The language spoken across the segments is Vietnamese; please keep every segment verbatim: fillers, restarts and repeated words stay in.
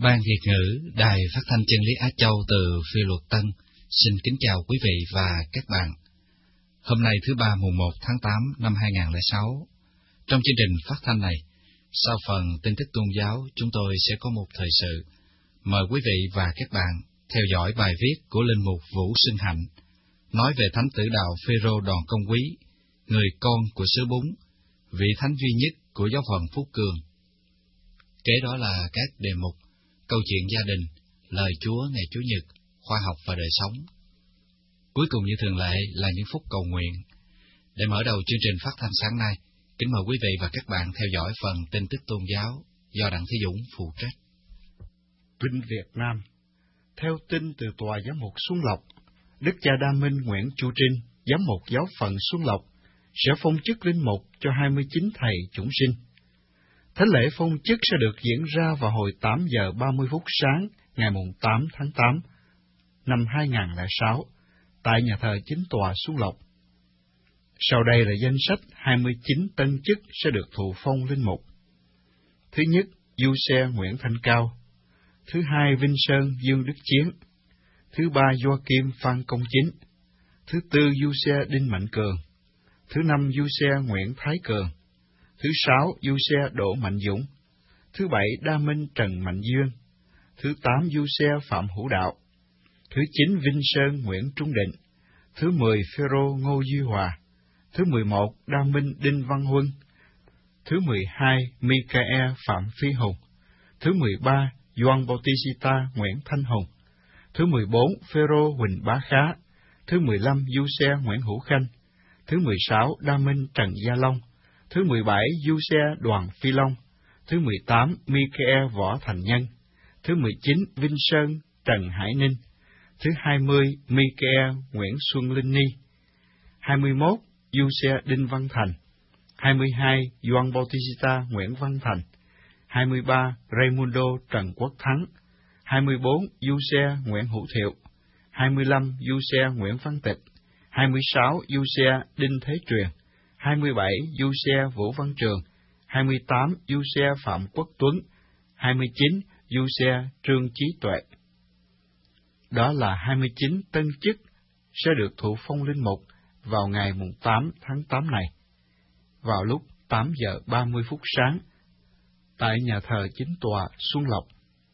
Ban Việt ngữ Đài Phát thanh Chân lý Á Châu từ Phi Luật Tân xin kính chào quý vị và các bạn. Hôm nay thứ ba mùng một tháng tám năm hai nghìn không trăm lẻ sáu, trong chương trình phát thanh này, sau phần tin tức tôn giáo, chúng tôi sẽ có một thời sự. Mời quý vị và các bạn theo dõi bài viết của Linh mục Vũ Sinh Hạnh, nói về Thánh tử đạo Phêrô Đoàn Công Quý, người con của xứ Bún, vị thánh duy nhất của giáo phận Phúc Cường. Kế đó là các đề mục câu chuyện gia đình, lời Chúa ngày Chủ nhật, khoa học và đời sống. Cuối cùng như thường lệ là những phút cầu nguyện. Để mở đầu chương trình phát thanh sáng nay, kính mời quý vị và các bạn theo dõi phần tin tức tôn giáo do Đặng Thế Dũng phụ trách. Vinh Việt Nam. Theo tin từ Tòa Giám mục Xuân Lộc, Đức cha Đa Minh Nguyễn Chu Trinh, Giám mục giáo phận Xuân Lộc, sẽ phong chức linh mục cho hai mươi chín thầy chúng sinh. Thánh lễ phong chức sẽ được diễn ra vào hồi tám giờ ba mươi phút sáng ngày tám tháng tám năm hai nghìn không trăm lẻ sáu tại nhà thờ chính tòa Xuân Lộc. Sau đây là danh sách hai mươi chín tân chức sẽ được thụ phong linh mục. Thứ nhất, Du Xe Nguyễn Thanh Cao. Thứ hai, Vinh Sơn Dương Đức Chiến. Thứ ba, Joachim Phan Công Chính. Thứ tư, Du Xe Đinh Mạnh Cường. Thứ năm, Du Xe Nguyễn Thái Cường. Thứ sáu, Du Xe Đỗ Mạnh Dũng. Thứ bảy, Đa Minh Trần Mạnh Dương. Thứ tám, Du Xe Phạm Hữu Đạo. Thứ chín, Vinh Sơn Nguyễn Trung Định. Thứ mười, Phêrô Ngô Duy Hòa. Thứ mười một, Đa Minh Đinh Văn Huân. Thứ mười hai, Michael Phạm Phi Hùng. Thứ mười ba, Gioan Bautista Nguyễn Thanh Hùng. Thứ mười bốn, Phêrô Huỳnh Bá Khá. Thứ mười lăm, Du Xe Nguyễn Hữu Khanh. Thứ mười sáu, Đa Minh Trần Gia Long. Thứ mười bảy, Du Xe Đoàn Phi Long. Thứ mười tám, Michael Võ Thành Nhân. Thứ mười chín, Vinh Sơn Trần Hải Ninh. Thứ hai mươi, Michael Nguyễn Xuân Linh Ni. hai mươi mốt, Du Xe Đinh Văn Thành. hai mươi hai, Gioan Bautista Nguyễn Văn Thành. hai mươi ba, Raimundo Trần Quốc Thắng. hai mươi bốn, Du Xe Nguyễn Hữu Thiệu. hai mươi lăm, Du Xe Nguyễn Văn Tịch. hai mươi sáu, Du Xe Đinh Thế Truyền. hai mươi bảy, Du Xe Vũ Văn Trường. hai mươi tám, Du Xe Phạm Quốc Tuấn. hai mươi chín, Du Xe Trương Chí Tuệ. Đó là hai mươi chín tân chức sẽ được thụ phong linh mục vào ngày tám tháng tám này, vào lúc tám giờ ba mươi phút sáng, tại nhà thờ chính tòa Xuân Lộc.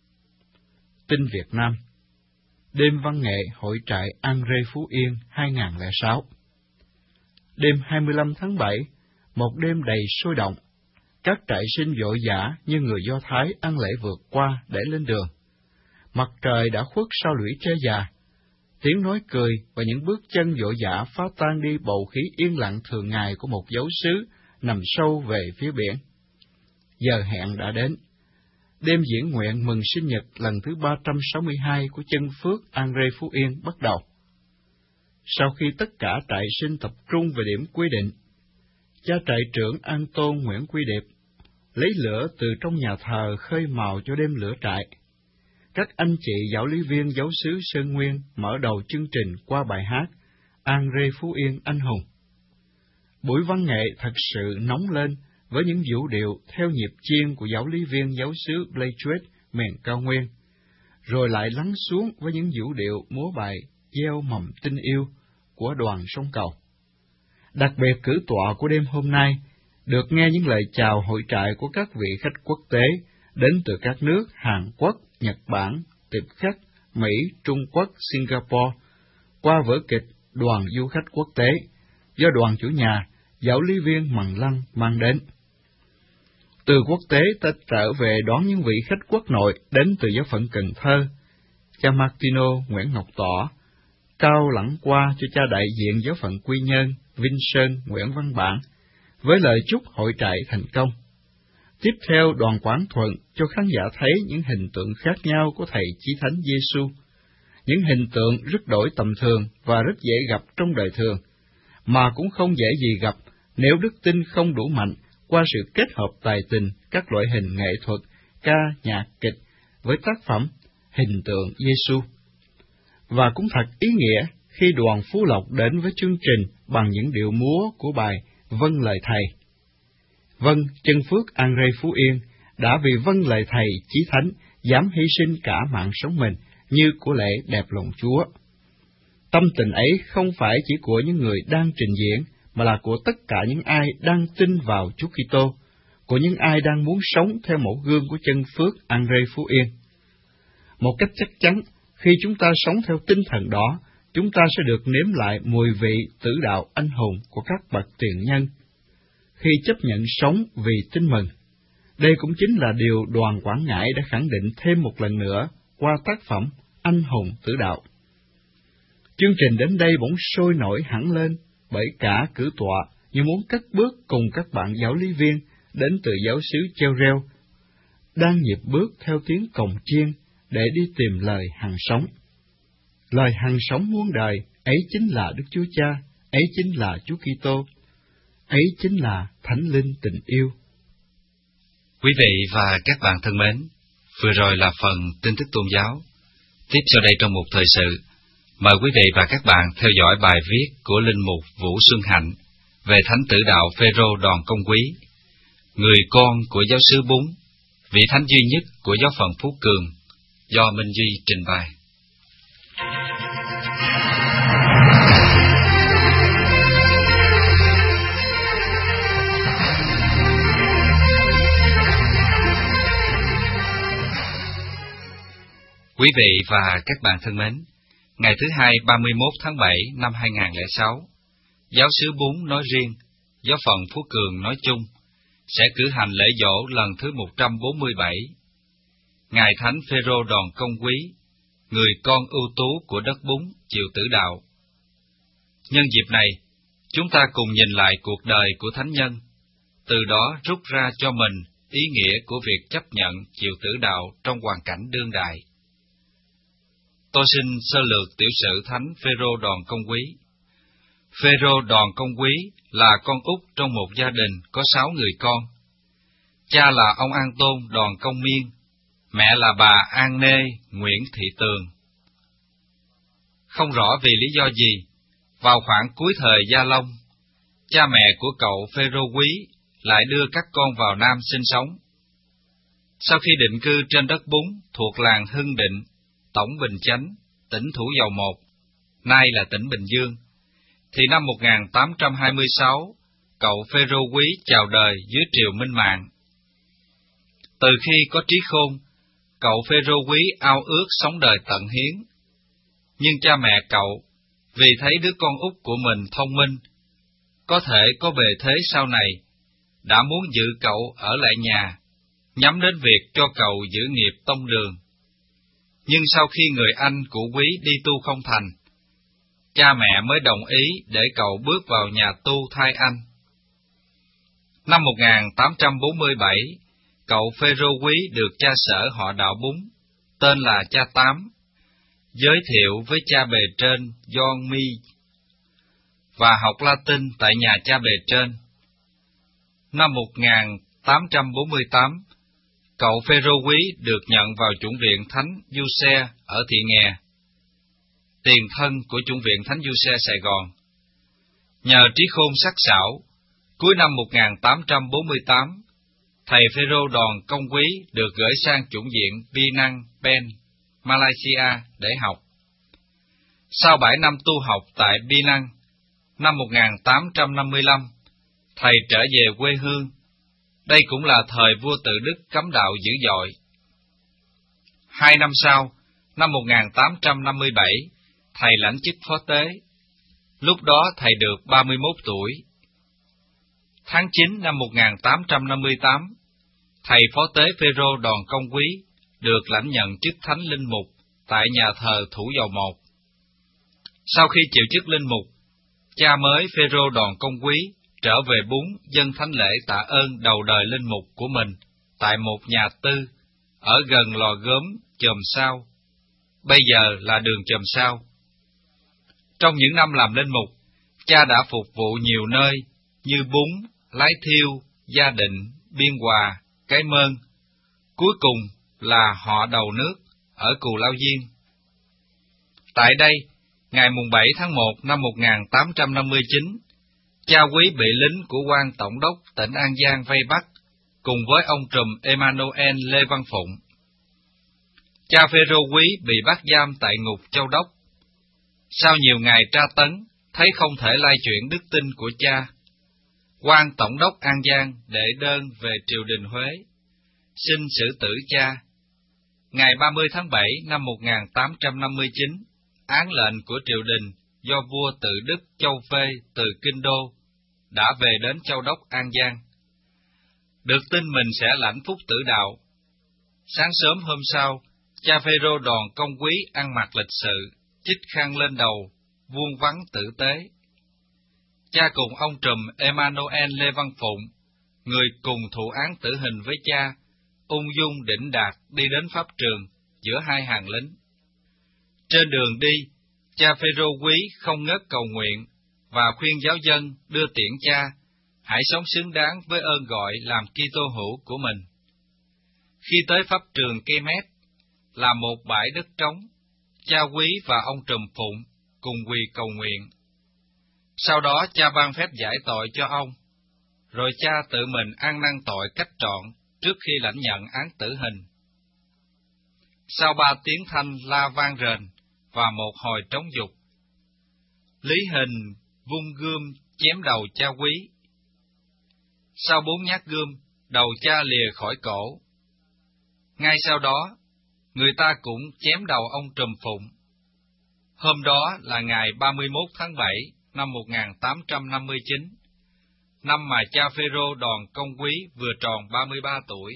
Tin Việt Nam. Đêm văn nghệ hội trại An Rê Phú Yên hai nghìn không trăm lẻ sáu. Đêm hai mươi lăm tháng bảy, một đêm đầy sôi động, các trại sinh vội vã như người Do Thái ăn lễ vượt qua để lên đường. Mặt trời đã khuất sau lũy tre già, tiếng nói cười và những bước chân vội vã phá tan đi bầu khí yên lặng thường ngày của một dấu xứ nằm sâu về phía biển. Giờ hẹn đã đến. Đêm diễn nguyện mừng sinh nhật lần thứ ba trăm sáu mươi hai của chân phước An Rê Phú Yên bắt đầu. Sau khi tất cả trại sinh tập trung về điểm quy định, cha trại trưởng An Tôn Nguyễn Quy Điệp lấy lửa từ trong nhà thờ khơi mào cho đêm lửa trại. Các anh chị giáo lý viên giáo xứ Sơn Nguyên mở đầu chương trình qua bài hát An Rê Phú Yên anh hùng. Buổi văn nghệ thật sự nóng lên với những vũ điệu theo nhịp chiêng của giáo lý viên giáo xứ Bleichwet miền cao nguyên, rồi lại lắng xuống với những vũ điệu múa bài gieo mầm tình yêu của đoàn sông Cầu. Đặc biệt cử tọa của đêm hôm nay được nghe những lời chào hội trại của các vị khách quốc tế đến từ các nước Hàn Quốc, Nhật Bản, Tiệp Khắc, Mỹ, Trung Quốc, Singapore, qua vở kịch Đoàn du khách quốc tế do đoàn chủ nhà, giáo lý viên Mằng Lăng mang đến. Từ quốc tế ta trở về đón những vị khách quốc nội đến từ giáo phận Cần Thơ, cha Martino Nguyễn Ngọc Tỏ, cao lẳng qua cho cha đại diện giáo phận Quy Nhơn, Vinh Sơn Nguyễn Văn Bản, với lời chúc hội trại thành công. Tiếp theo, đoàn quảng thuận cho khán giả thấy những hình tượng khác nhau của Thầy Chí Thánh Giêsu, những hình tượng rất đổi tầm thường và rất dễ gặp trong đời thường, mà cũng không dễ gì gặp nếu đức tin không đủ mạnh qua sự kết hợp tài tình các loại hình nghệ thuật, ca, nhạc, kịch với tác phẩm Hình tượng Giêsu. Và cũng thật ý nghĩa khi đoàn Phú Lộc đến với chương trình bằng những điệu múa của bài Vâng Lời Thầy. Vâng, chân phước An Rê Phú Yên đã vì vâng lời Thầy Chí Thánh dám hy sinh cả mạng sống mình như của lễ đẹp lòng Chúa. Tâm tình ấy không phải chỉ của những người đang trình diễn, mà là của tất cả những ai đang tin vào Chúa Kitô, của những ai đang muốn sống theo mẫu gương của chân phước Andre Phú Yên. Một cách chắc chắn, khi chúng ta sống theo tinh thần đó, chúng ta sẽ được nếm lại mùi vị tử đạo anh hùng của các bậc tiền nhân, khi chấp nhận sống vì tin mừng. Đây cũng chính là điều Đoàn Quảng Ngãi đã khẳng định thêm một lần nữa qua tác phẩm Anh hùng tử đạo. Chương trình đến đây bỗng sôi nổi hẳn lên, bởi cả cử tọa như muốn cất bước cùng các bạn giáo lý viên đến từ giáo xứ Treo Reo, đang nhịp bước theo tiếng cồng chiên để đi tìm lời hằng sống. Lời hằng sống muôn đời, ấy chính là Đức Chúa Cha, ấy chính là Chúa Kitô, ấy chính là Thánh Linh tình yêu. Quý vị và các bạn thân mến, vừa rồi là phần tin tức tôn giáo. Tiếp sau đây trong một thời sự, mời quý vị và các bạn theo dõi bài viết của Linh mục Vũ Xuân Hạnh về Thánh tử đạo Phêrô Đoàn Công Quý, người con của giáo xứ Bún, vị thánh duy nhất của giáo phận Phú Cường, do Minh Duy trình bày. Quý vị và các bạn thân mến, ngày thứ hai ba mươi mốt tháng bảy năm hai nghìn không trăm lẻ sáu, giáo xứ Bún nói riêng, giáo phận Phú Cường nói chung, sẽ cử hành lễ dỗ lần thứ một trăm bốn mươi bảy. Ngài Thánh Phêrô Đoàn Công Quý, người con ưu tú của đất Bún, chịu tử đạo. Nhân dịp này, chúng ta cùng nhìn lại cuộc đời của Thánh Nhân, từ đó rút ra cho mình ý nghĩa của việc chấp nhận chịu tử đạo trong hoàn cảnh đương đại. Tôi xin sơ lược tiểu sử Thánh Phêrô Đoàn Công Quý. Phêrô Đoàn Công Quý là con út trong một gia đình có sáu người con. Cha là ông An Tôn Đoàn Công Miên, mẹ là bà An Nê Nguyễn Thị Tường. Không rõ vì lý do gì, vào khoảng cuối thời Gia Long, cha mẹ của cậu Phêrô Quý lại đưa các con vào Nam sinh sống. Sau khi định cư trên đất Bún thuộc làng Hưng Định, Tổng Bình Chánh, tỉnh Thủ Dầu Một, nay là tỉnh Bình Dương, thì năm một nghìn tám trăm hai mươi sáu, cậu Phêrô Quý chào đời dưới triều Minh Mạng. Từ khi có trí khôn, cậu Phêrô Quý ao ước sống đời tận hiến. Nhưng cha mẹ cậu, vì thấy đứa con út của mình thông minh, có thể có bề thế sau này, đã muốn giữ cậu ở lại nhà, nhắm đến việc cho cậu giữ nghiệp tông đường. Nhưng sau khi người anh của Quý đi tu không thành, cha mẹ mới đồng ý để cậu bước vào nhà tu thay anh. Năm một nghìn tám trăm bốn mươi bảy, cậu Phêrô Quý được cha sở họ đạo Bún, tên là cha Tám, giới thiệu với cha bề trên John Mi, và học Latin tại nhà cha bề trên. Năm một nghìn tám trăm bốn mươi tám, cậu Phêrô Quý được nhận vào chủng viện Thánh Giuse ở Thị Nghè, tiền thân của chủng viện Thánh Giuse Sài Gòn. Nhờ trí khôn sắc sảo, cuối năm một nghìn tám trăm bốn mươi tám, thầy Phêrô Đoàn Công Quý được gửi sang chủng viện Penang, Pen, Malaysia để học. Sau bảy năm tu học tại Penang, năm một nghìn tám trăm năm mươi lăm, thầy trở về quê hương. Đây cũng là thời vua Tự Đức cấm đạo dữ dội. Hai năm sau, năm một nghìn tám trăm năm mươi bảy, thầy lãnh chức phó tế. Lúc đó thầy được ba mươi mốt tuổi. Tháng chín năm một nghìn tám trăm năm mươi tám, thầy phó tế Phêrô Đoàn Công Quý được lãnh nhận chức thánh linh mục tại nhà thờ Thủ Dầu Một. Sau khi chịu chức linh mục, cha mới Phêrô Đoàn Công Quý trở về Bún dâng thánh lễ tạ ơn đầu đời linh mục của mình tại một nhà tư ở gần lò gốm Chòm Sao, bây giờ là đường Chòm Sao. Trong những năm làm linh mục, cha đã phục vụ nhiều nơi như Bún, Lái Thiêu, Gia Định, Biên Hòa, Cái Mơn, cuối cùng là họ Đầu Nước ở Cù Lao Diên. Tại đây, ngày mùng bảy tháng một năm một nghìn tám trăm năm mươi chín, cha Quý bị lính của quan tổng đốc tỉnh An Giang vây bắt, cùng với ông trùm Emmanuel Lê Văn Phụng. Cha Phêrô Quý bị bắt giam tại ngục Châu Đốc. Sau nhiều ngày tra tấn, thấy không thể lai chuyển đức tin của cha, quan tổng đốc An Giang đệ đơn về triều đình Huế, xin xử tử cha. Ngày ba mươi tháng bảy năm một nghìn tám trăm năm mươi chín, án lệnh của triều đình do vua Tự Đức Châu Phê từ Kinh Đô đã về đến Châu Đốc An Giang. Được tin mình sẽ lãnh phúc tử đạo. Sáng sớm hôm sau, cha Phêrô đòn công quý ăn mặc lịch sự, chích khăn lên đầu, vuông vắn tử tế. Cha cùng ông trùm Emmanuel Lê Văn Phụng, người cùng thụ án tử hình với cha, ung dung đỉnh đạt đi đến pháp trường giữa hai hàng lính. Trên đường đi, cha Phêrô Quý không ngớt cầu nguyện và khuyên giáo dân đưa tiễn cha, hãy sống xứng đáng với ơn gọi làm Kitô hữu của mình. Khi tới pháp trường Cây Mét, là một bãi đất trống, cha Quý và ông trùm Phụng cùng quỳ cầu nguyện. Sau đó cha ban phép giải tội cho ông, rồi cha tự mình ăn năn tội cách trọn trước khi lãnh nhận án tử hình. Sau ba tiếng thanh la vang rền và một hồi trống dục, Lý Hình vung gươm chém đầu cha Quý. Sau bốn nhát gươm, đầu cha lìa khỏi cổ. Ngay sau đó, người ta cũng chém đầu ông trùm Phụng. Hôm đó là ngày ba mươi mốt tháng bảy năm một nghìn tám trăm năm mươi chín, năm mà cha Phêrô đòn công quý vừa tròn ba mươi ba tuổi.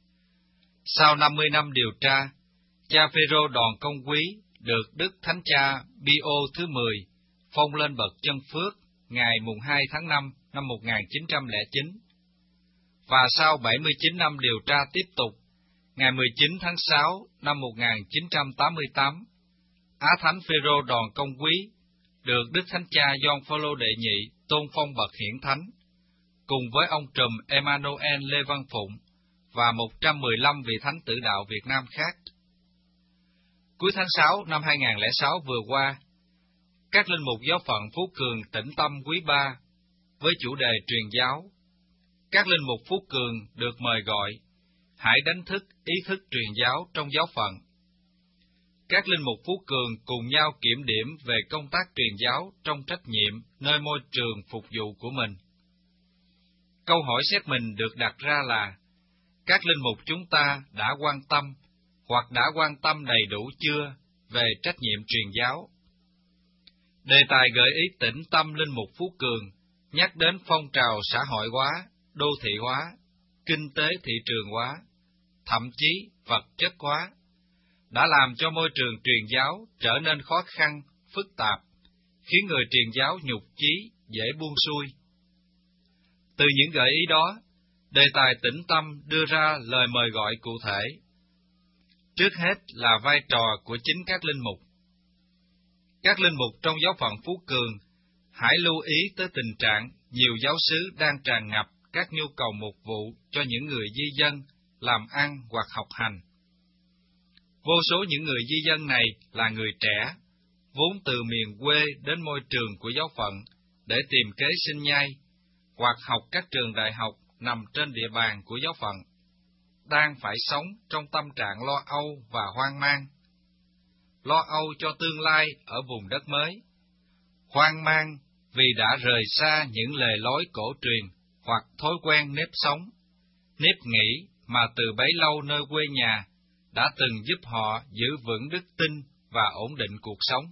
Sau năm mươi năm điều tra, cha Phêrô đòn công quý được Đức Thánh Cha Pio thứ mười phong lên bậc chân phước ngày mùng hai tháng năm năm một nghìn chín trăm lẻ chín. Và sau bảy mươi chín năm điều tra tiếp tục, ngày mười chín tháng sáu năm một nghìn chín trăm tám mươi tám, Á Thánh Phêrô đòn công quý được Đức Thánh Cha Gioan Phaolô đệ nhị tôn phong bậc hiển thánh, cùng với ông trùm Emmanuel Lê Văn Phụng và một trăm mười lăm vị thánh tử đạo Việt Nam khác. Cuối tháng sáu năm hai nghìn không trăm lẻ sáu vừa qua, các linh mục giáo phận Phú Cường Tĩnh Tâm quý ba với chủ đề truyền giáo, các linh mục Phú Cường được mời gọi hãy đánh thức ý thức truyền giáo trong giáo phận. Các linh mục Phú Cường cùng nhau kiểm điểm về công tác truyền giáo trong trách nhiệm nơi môi trường phục vụ của mình. Câu hỏi xét mình được đặt ra là, các linh mục chúng ta đã quan tâm hoặc đã quan tâm đầy đủ chưa về trách nhiệm truyền giáo? Đề tài gợi ý tĩnh tâm linh mục Phú Cường nhắc đến phong trào xã hội hóa, đô thị hóa, kinh tế thị trường hóa, thậm chí vật chất hóa, đã làm cho môi trường truyền giáo trở nên khó khăn, phức tạp, khiến người truyền giáo nhục chí, dễ buông xuôi. Từ những gợi ý đó, đề tài tĩnh tâm đưa ra lời mời gọi cụ thể. Trước hết là vai trò của chính các linh mục. Các linh mục trong giáo phận Phú Cường hãy lưu ý tới tình trạng nhiều giáo xứ đang tràn ngập các nhu cầu mục vụ cho những người di dân làm ăn hoặc học hành. Vô số những người di dân này là người trẻ, vốn từ miền quê đến môi trường của giáo phận để tìm kế sinh nhai, hoặc học các trường đại học nằm trên địa bàn của giáo phận, đang phải sống trong tâm trạng lo âu và hoang mang. Lo âu cho tương lai ở vùng đất mới, hoang mang vì đã rời xa những lề lối cổ truyền hoặc thói quen nếp sống, nếp nghĩ mà từ bấy lâu nơi quê nhà đã từng giúp họ giữ vững đức tin và ổn định cuộc sống.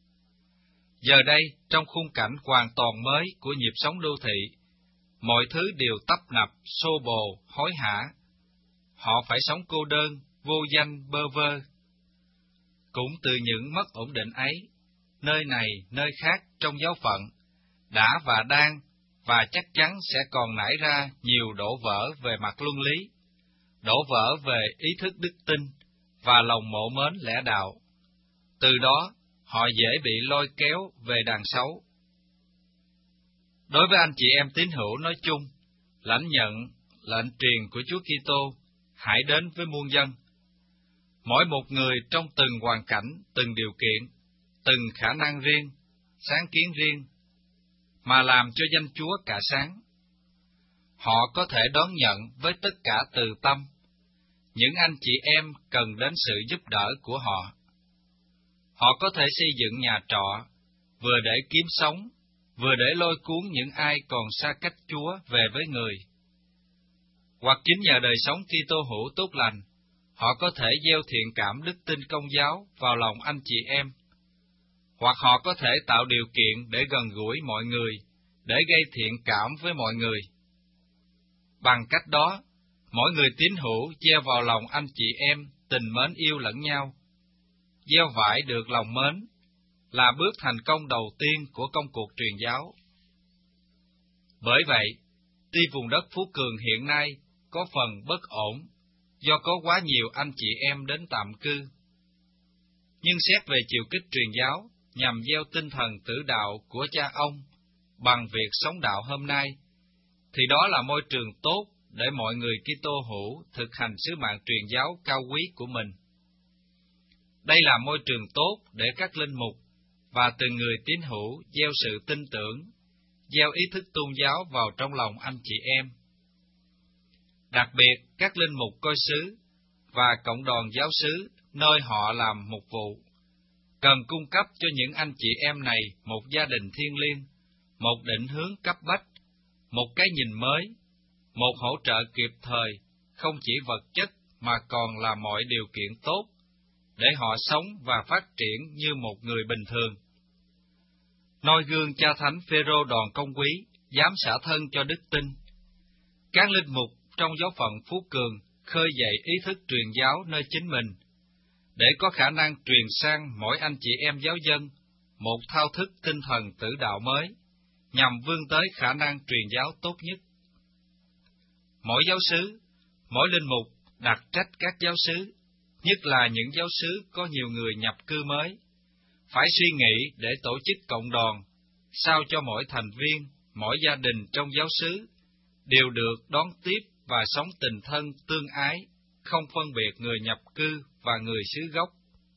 Giờ đây, trong khung cảnh hoàn toàn mới của nhịp sống đô thị, mọi thứ đều tấp nập, xô bồ, hối hả. Họ phải sống cô đơn, vô danh, bơ vơ. Cũng từ những mất ổn định ấy, nơi này, nơi khác trong giáo phận, đã và đang, và chắc chắn sẽ còn nảy ra nhiều đổ vỡ về mặt luân lý, đổ vỡ về ý thức đức tin và lòng mộ mến lẽ đạo. Từ đó, họ dễ bị lôi kéo về đằng xấu. Đối với anh chị em tín hữu nói chung, lãnh nhận lệnh truyền của Chúa Kitô hãy đến với muôn dân. Mỗi một người trong từng hoàn cảnh, từng điều kiện, từng khả năng riêng, sáng kiến riêng, mà làm cho danh Chúa cả sáng. Họ có thể đón nhận với tất cả từ tâm. những anh chị em cần đến sự giúp đỡ của họ. Họ có thể xây dựng nhà trọ, vừa để kiếm sống, vừa để lôi cuốn những ai còn xa cách Chúa về với người. Hoặc chính nhờ đời sống Kitô hữu tốt lành, họ có thể gieo thiện cảm đức tin Công giáo vào lòng anh chị em. Hoặc họ có thể tạo điều kiện để gần gũi mọi người, để gây thiện cảm với mọi người. Bằng cách đó, mỗi người tín hữu gieo vào lòng anh chị em tình mến yêu lẫn nhau. Gieo vải được lòng mến là bước thành công đầu tiên của công cuộc truyền giáo. Bởi vậy, tuy vùng đất Phú Cường hiện nay có phần bất ổn do có quá nhiều anh chị em đến tạm cư, nhưng xét về chiều kích truyền giáo nhằm gieo tinh thần tử đạo của cha ông bằng việc sống đạo hôm nay, thì đó là môi trường tốt để mọi người Kitô hữu thực hành sứ mạng truyền giáo cao quý của mình. Đây là môi trường tốt để các linh mục và từng người tín hữu gieo sự tin tưởng, gieo ý thức tôn giáo vào trong lòng anh chị em. Đặc biệt, các linh mục coi xứ và cộng đoàn giáo xứ nơi họ làm mục vụ cần cung cấp cho những anh chị em này một gia đình thiêng liêng, một định hướng cấp bách, một cái nhìn mới, một hỗ trợ kịp thời, không chỉ vật chất mà còn là mọi điều kiện tốt, để họ sống và phát triển như một người bình thường. Noi gương cha thánh Phêrô Đòn Công Quý, dám xả thân cho đức tin. Các linh mục trong giáo phận Phú Cường khơi dậy ý thức truyền giáo nơi chính mình, để có khả năng truyền sang mỗi anh chị em giáo dân một thao thức tinh thần tử đạo mới, nhằm vươn tới khả năng truyền giáo tốt nhất. Mỗi giáo xứ, mỗi linh mục đặt trách các giáo xứ, nhất là những giáo xứ có nhiều người nhập cư mới, phải suy nghĩ để tổ chức cộng đoàn, sao cho mỗi thành viên, mỗi gia đình trong giáo xứ đều được đón tiếp và sống tình thân tương ái, không phân biệt người nhập cư và người xứ gốc.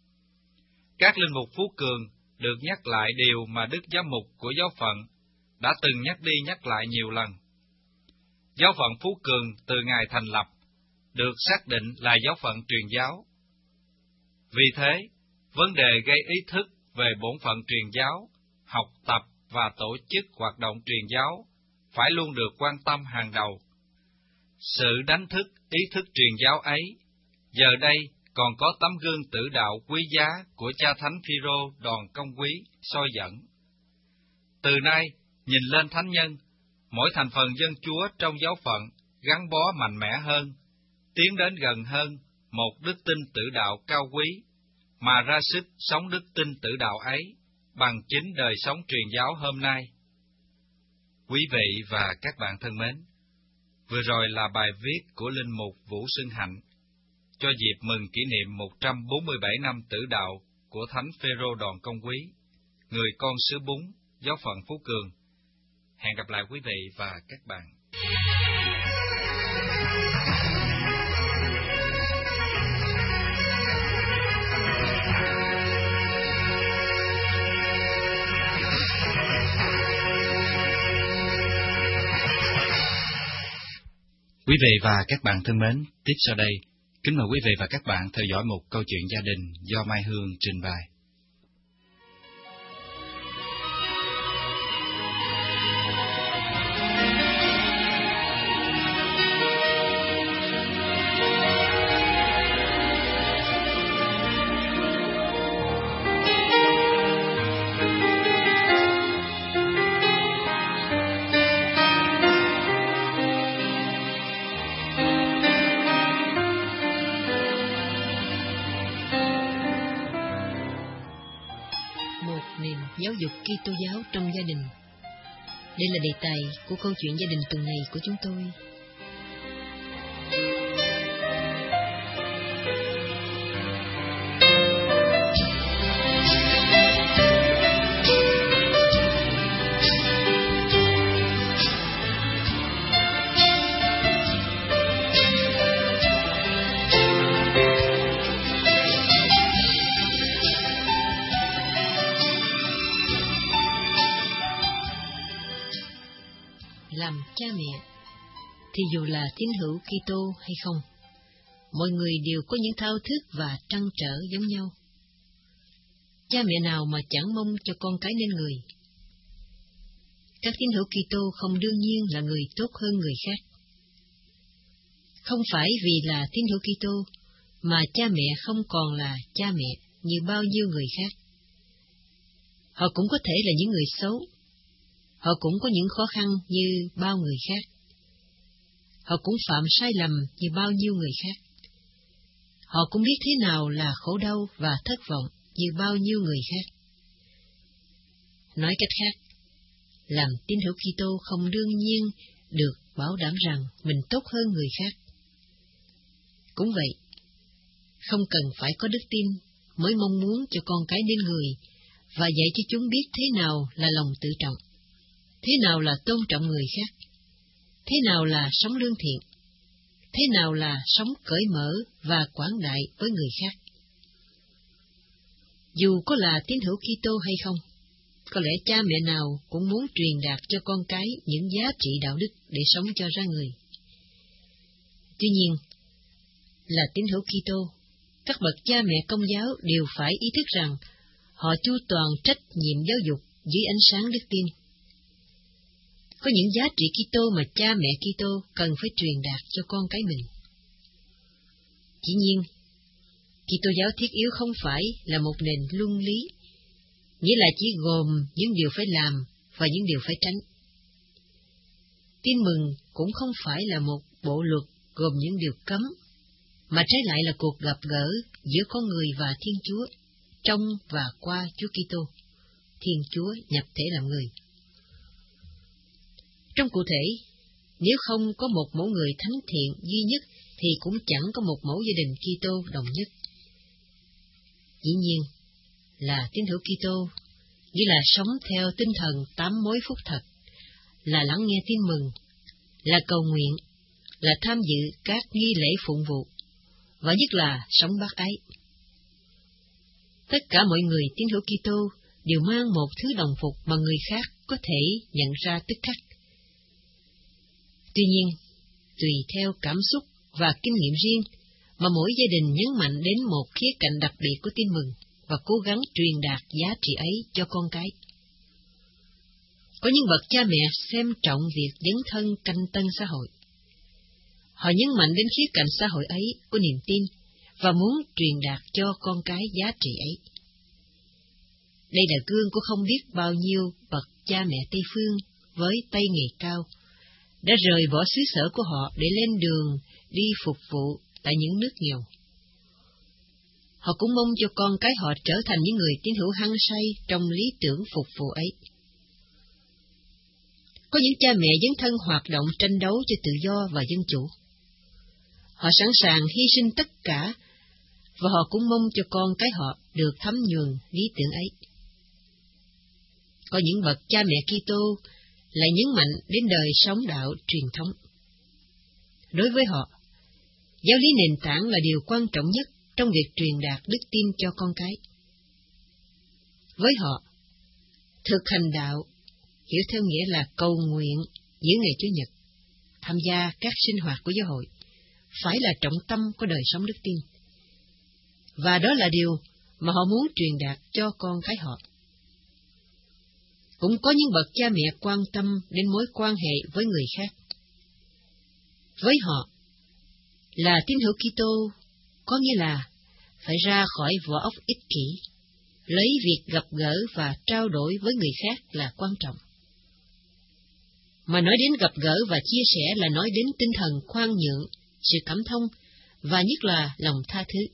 Các linh mục Phú Cường được nhắc lại điều mà Đức Giám mục của giáo phận đã từng nhắc đi nhắc lại nhiều lần. Giáo phận Phú Cường từ ngày thành lập được xác định là giáo phận truyền giáo. Vì thế, vấn đề gây ý thức về bổn phận truyền giáo, học tập và tổ chức hoạt động truyền giáo phải luôn được quan tâm hàng đầu. Sự đánh thức ý thức truyền giáo ấy, giờ đây còn có tấm gương tử đạo quý giá của cha thánh Phêrô Đòn Công Quý soi dẫn. Từ nay, nhìn lên thánh nhân, mỗi thành phần dân Chúa trong giáo phận gắn bó mạnh mẽ hơn, tiến đến gần hơn một đức tin tử đạo cao quý, mà ra sức sống đức tin tử đạo ấy bằng chính đời sống truyền giáo hôm nay. Quý vị và các bạn thân mến, vừa rồi là bài viết của linh mục Vũ Xuân Hạnh cho dịp mừng kỷ niệm một trăm bốn mươi bảy năm tử đạo của Thánh Phêrô Đòn Công Quý, người con xứ Bún, giáo phận Phú Cường. Hẹn gặp lại quý vị và các bạn. Quý vị và các bạn thân mến, tiếp sau đây, kính mời quý vị và các bạn theo dõi một câu chuyện gia đình do Mai Hương trình bày. Giáo dục Kitô giáo trong gia đình. Đây là đề tài của câu chuyện gia đình tuần này của chúng tôi. Làm cha mẹ thì dù là tín hữu Kitô hay không, mọi người đều có những thao thức và trăn trở giống nhau. Cha mẹ nào mà chẳng mong cho con cái nên người. Các tín hữu Kitô không đương nhiên là người tốt hơn người khác. Không phải vì là tín hữu Kitô mà cha mẹ không còn là cha mẹ như bao nhiêu người khác. Họ cũng có thể là những người xấu. Họ cũng có những khó khăn như bao người khác. Họ cũng phạm sai lầm như bao nhiêu người khác. Họ cũng biết thế nào là khổ đau và thất vọng như bao nhiêu người khác. Nói cách khác, làm tín hữu Kitô không đương nhiên được bảo đảm rằng mình tốt hơn người khác. Cũng vậy, không cần phải có đức tin mới mong muốn cho con cái nên người và dạy cho chúng biết thế nào là lòng tự trọng, thế nào là tôn trọng người khác, thế nào là sống lương thiện, thế nào là sống cởi mở và quảng đại với người khác. Dù có là tín hữu Kitô hay không, có lẽ cha mẹ nào cũng muốn truyền đạt cho con cái những giá trị đạo đức để sống cho ra người. Tuy nhiên, là tín hữu Kitô, các bậc cha mẹ Công giáo đều phải ý thức rằng họ chu toàn trách nhiệm giáo dục dưới ánh sáng đức tin. Có những giá trị Kitô mà cha mẹ Kitô cần phải truyền đạt cho con cái mình. Dĩ nhiên, Kitô giáo thiết yếu không phải là một nền luân lý, nghĩa là chỉ gồm những điều phải làm và những điều phải tránh. Tin mừng cũng không phải là một bộ luật gồm những điều cấm, mà trái lại là cuộc gặp gỡ giữa con người và Thiên Chúa, trong và qua Chúa Kitô, Thiên Chúa nhập thể làm người. Trong cụ thể, nếu không có một mẫu người thánh thiện duy nhất, thì cũng chẳng có một mẫu gia đình Kitô đồng nhất. Dĩ nhiên, là tín hữu Kitô, nghĩa là sống theo tinh thần tám mối phúc thật, là lắng nghe tin mừng, là cầu nguyện, là tham dự các nghi lễ phụng vụ, và nhất là sống bác ái. Tất cả mọi người tín hữu Kitô đều mang một thứ đồng phục mà người khác có thể nhận ra tức khắc. Tuy nhiên, tùy theo cảm xúc và kinh nghiệm riêng mà mỗi gia đình nhấn mạnh đến một khía cạnh đặc biệt của tin mừng và cố gắng truyền đạt giá trị ấy cho con cái. Có những bậc cha mẹ xem trọng việc dấn thân canh tân xã hội. Họ nhấn mạnh đến khía cạnh xã hội ấy của niềm tin và muốn truyền đạt cho con cái giá trị ấy. Đây là gương của không biết bao nhiêu bậc cha mẹ Tây Phương với tay nghề cao, đã rời bỏ xứ sở của họ để lên đường đi phục vụ tại những nước nghèo. Họ cũng mong cho con cái họ trở thành những người tín hữu hăng say trong lý tưởng phục vụ ấy. Có những cha mẹ dấn thân hoạt động tranh đấu cho tự do và dân chủ. Họ sẵn sàng hy sinh tất cả, và họ cũng mong cho con cái họ được thấm nhuần lý tưởng ấy. Có những bậc cha mẹ Kitô lại nhấn mạnh đến đời sống đạo truyền thống. Đối với họ, giáo lý nền tảng là điều quan trọng nhất trong việc truyền đạt đức tin cho con cái. Với họ, thực hành đạo hiểu theo nghĩa là cầu nguyện giữa ngày Chủ nhật, tham gia các sinh hoạt của giáo hội, phải là trọng tâm của đời sống đức tin. Và đó là điều mà họ muốn truyền đạt cho con cái họ. Cũng có những bậc cha mẹ quan tâm đến mối quan hệ với người khác. Với họ, là tín hữu Kitô có nghĩa là phải ra khỏi vỏ óc ích kỷ, lấy việc gặp gỡ và trao đổi với người khác là quan trọng. Mà nói đến gặp gỡ và chia sẻ là nói đến tinh thần khoan nhượng, sự cảm thông và nhất là lòng tha thứ.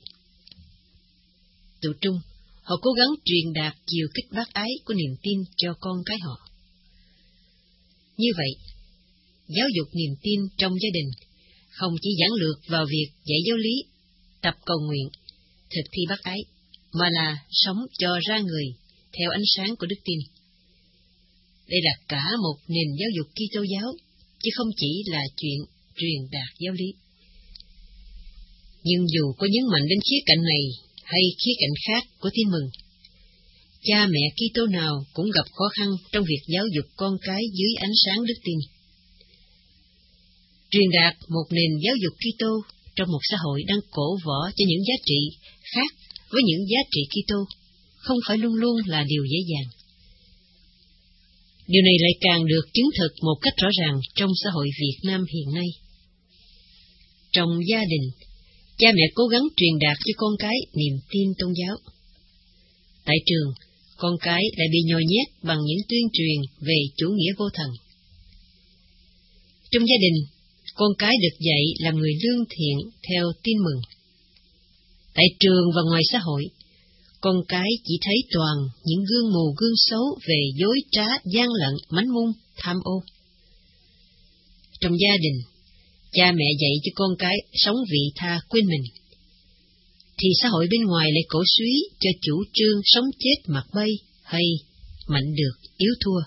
Tự trung, họ cố gắng truyền đạt chiều kích bác ái của niềm tin cho con cái họ. Như vậy, giáo dục niềm tin trong gia đình không chỉ giản lược vào việc dạy giáo lý, tập cầu nguyện, thực thi bác ái, mà là sống cho ra người theo ánh sáng của đức tin. Đây là cả một nền giáo dục Kitô giáo, chứ không chỉ là chuyện truyền đạt giáo lý. Nhưng dù có nhấn mạnh đến khía cạnh này hay khía cạnh khác của tin mừng, cha mẹ Kitô nào cũng gặp khó khăn trong việc giáo dục con cái dưới ánh sáng đức tin. Truyền đạt một nền giáo dục Kitô trong một xã hội đang cổ võ cho những giá trị khác với những giá trị Kitô không phải luôn luôn là điều dễ dàng. Điều này lại càng được chứng thực một cách rõ ràng trong xã hội Việt Nam hiện nay. Trong gia đình, cha mẹ cố gắng truyền đạt cho con cái niềm tin tôn giáo. Tại trường, con cái lại bị nhồi nhét bằng những tuyên truyền về chủ nghĩa vô thần. Trong gia đình, con cái được dạy làm người lương thiện theo tin mừng. Tại trường và ngoài xã hội, con cái chỉ thấy toàn những gương mù gương xấu về dối trá, gian lận, mánh mung, tham ô. Trong gia đình, cha mẹ dạy cho con cái sống vị tha quên mình, thì xã hội bên ngoài lại cổ suý cho chủ trương sống chết mặc bay hay mạnh được yếu thua.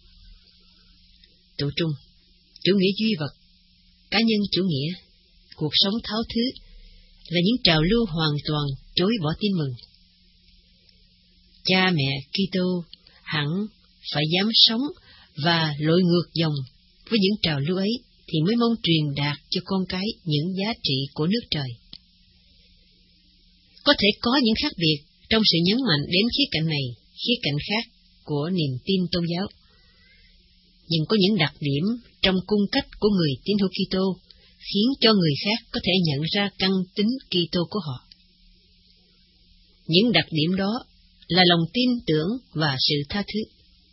Tụ trung, chủ nghĩa duy vật, cá nhân chủ nghĩa, cuộc sống tháo thứ là những trào lưu hoàn toàn chối bỏ tin mừng. Cha mẹ Kitô hẳn phải dám sống và lội ngược dòng với những trào lưu ấy thì mới mong truyền đạt cho con cái những giá trị của nước trời. Có thể có những khác biệt trong sự nhấn mạnh đến khía cạnh này, khía cạnh khác của niềm tin tôn giáo. Nhưng có những đặc điểm trong cung cách của người tín hữu Kitô khiến cho người khác có thể nhận ra căn tính Kitô của họ. Những đặc điểm đó là lòng tin tưởng và sự tha thứ.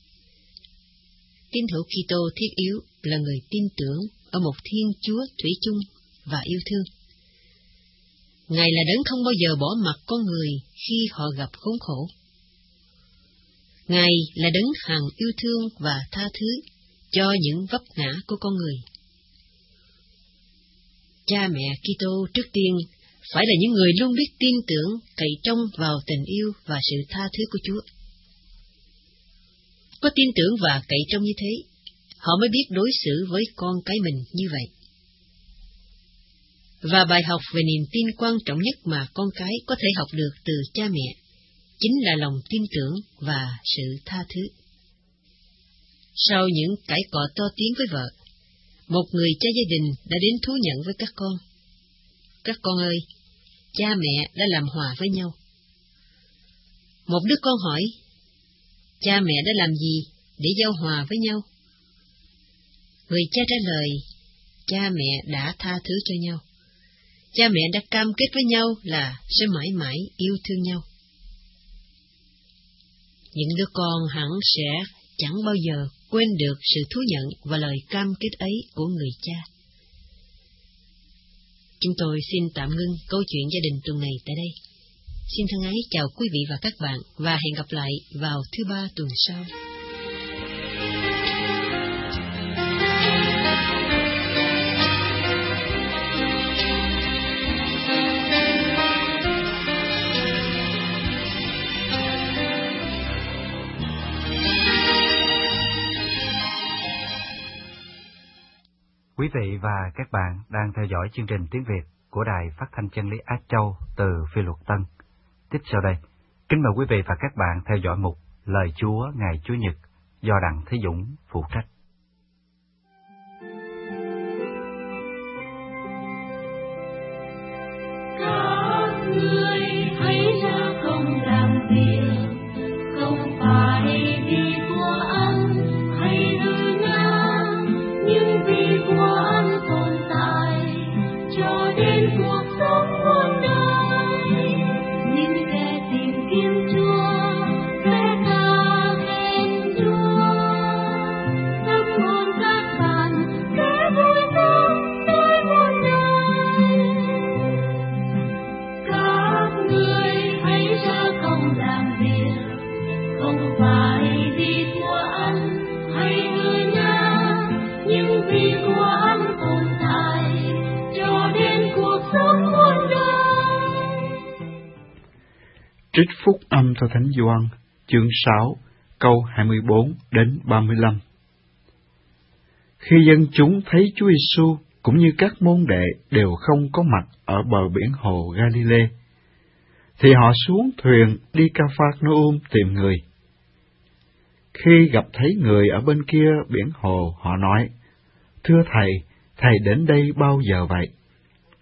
Tín hữu Kitô thiết yếu là người tin tưởng ở một Thiên Chúa thủy chung và yêu thương. Ngài là đấng không bao giờ bỏ mặc con người khi họ gặp khốn khổ. Ngài là đấng hằng yêu thương và tha thứ cho những vấp ngã của con người. Cha mẹ Kitô trước tiên phải là những người luôn biết tin tưởng, cậy trông vào tình yêu và sự tha thứ của Chúa. Có tin tưởng và cậy trông như thế, họ mới biết đối xử với con cái mình như vậy. Và bài học về niềm tin quan trọng nhất mà con cái có thể học được từ cha mẹ chính là lòng tin tưởng và sự tha thứ. Sau những cãi cọ to tiếng với vợ, một người cha gia đình đã đến thú nhận với các con: "Các con ơi, cha mẹ đã làm hòa với nhau." Một đứa con hỏi: "Cha mẹ đã làm gì để giao hòa với nhau?" Người cha trả lời: "Cha mẹ đã tha thứ cho nhau. Cha mẹ đã cam kết với nhau là sẽ mãi mãi yêu thương nhau." Những đứa con hẳn sẽ chẳng bao giờ quên được sự thú nhận và lời cam kết ấy của người cha. Chúng tôi xin tạm ngưng câu chuyện gia đình tuần này tại đây. Xin thân ái chào quý vị và các bạn và hẹn gặp lại vào thứ ba tuần sau. Quý vị và các bạn đang theo dõi chương trình tiếng Việt của Đài Phát thanh Chân lý Á Châu từ Phi Luật Tân. Tiếp sau đây, kính mời quý vị và các bạn theo dõi mục Lời Chúa ngày Chủ nhật do Đặng Thế Dũng phụ trách. Các ngươi hãy ra công làm việc, không phải vì của ăn hay hư ngang, nhưng vì của ăn tồn tại cho đến cuộc sống muôn đời. Những kẻ tìm kiếm Chúa sẽ ca khen Chúa, tâm hồn các bạn sẽ vui sướng tới muôn đời. Các ngươi hãy ra công làm việc, không phải vì của ăn hay hư ngang, nhưng vì của ăn tồn tại cho đến cuộc sống muôn đời. Trích phúc âm theo Thánh Gioan, chương sáu, câu hai mươi bốn đến ba mươi lăm. Khi dân chúng thấy Chúa Giêsu cũng như các môn đệ đều không có mặt ở bờ biển hồ Galilee, thì họ xuống thuyền đi Ca-phác-nơ-um tìm người. Khi gặp thấy người ở bên kia biển hồ, họ nói: "Thưa Thầy, Thầy đến đây bao giờ vậy?"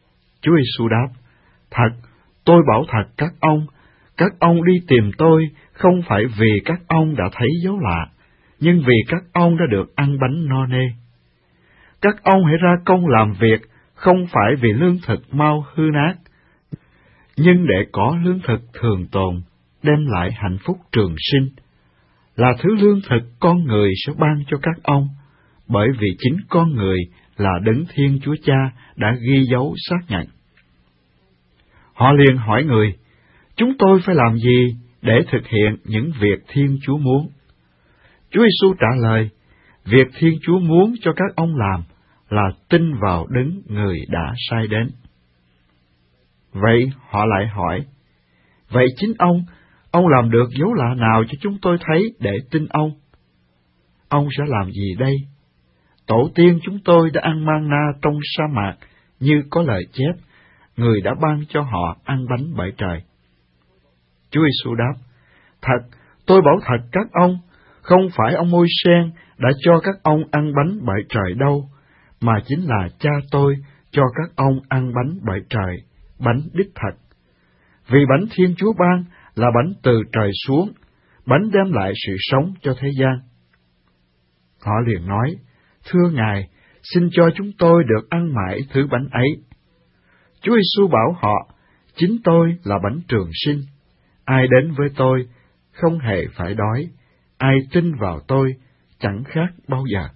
Chúa Giêsu đáp, thật, tôi bảo thật các ông, các ông đi tìm tôi không phải vì các ông đã thấy dấu lạ, nhưng vì các ông đã được ăn bánh no nê. Các ông hãy ra công làm việc, không phải vì lương thực mau hư nát, nhưng để có lương thực thường tồn, đem lại hạnh phúc trường sinh, là thứ lương thực con người sẽ ban cho các ông, bởi vì chính con người là Đấng Thiên Chúa Cha đã ghi dấu xác nhận. Họ liền hỏi người, chúng tôi phải làm gì để thực hiện những việc Thiên Chúa muốn? Chúa Giêsu trả lời, việc Thiên Chúa muốn cho các ông làm là tin vào Đấng Người đã sai đến. Vậy họ lại hỏi, vậy chính ông, ông làm được dấu lạ nào cho chúng tôi thấy để tin ông? Ông sẽ làm gì đây? Tổ tiên chúng tôi đã ăn man-na trong sa mạc, như có lời chép, Người đã ban cho họ ăn bánh bởi trời. Chúa Giêsu đáp, thật, tôi bảo thật các ông, không phải ông Môi-se đã cho các ông ăn bánh bởi trời đâu, mà chính là Cha tôi cho các ông ăn bánh bởi trời, bánh đích thật. Vì bánh Thiên Chúa ban là bánh từ trời xuống, bánh đem lại sự sống cho thế gian. Họ liền nói, thưa Ngài, xin cho chúng tôi được ăn mãi thứ bánh ấy. Chúa Giêsu bảo họ, chính tôi là bánh trường sinh. Ai đến với tôi không hề phải đói, ai tin vào tôi chẳng khác bao giờ.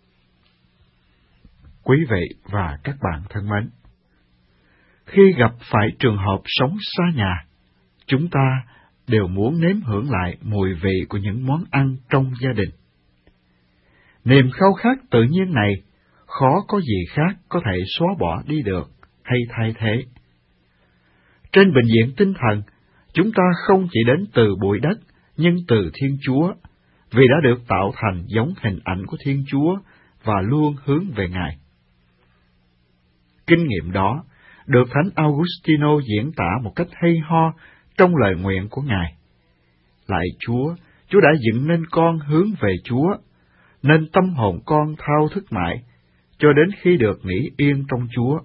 Quý vị và các bạn thân mến, khi gặp phải trường hợp sống xa nhà, chúng ta đều muốn nếm hưởng lại mùi vị của những món ăn trong gia đình. Niềm khao khát tự nhiên này khó có gì khác có thể xóa bỏ đi được hay thay thế. Trên bình diện tinh thần, chúng ta không chỉ đến từ bụi đất, nhưng từ Thiên Chúa, vì đã được tạo thành giống hình ảnh của Thiên Chúa và luôn hướng về Ngài. Kinh nghiệm đó được Thánh Augustino diễn tả một cách hay ho trong lời nguyện của Ngài. Lạy Chúa, Chúa đã dựng nên con hướng về Chúa, nên tâm hồn con thao thức mãi, cho đến khi được nghỉ yên trong Chúa.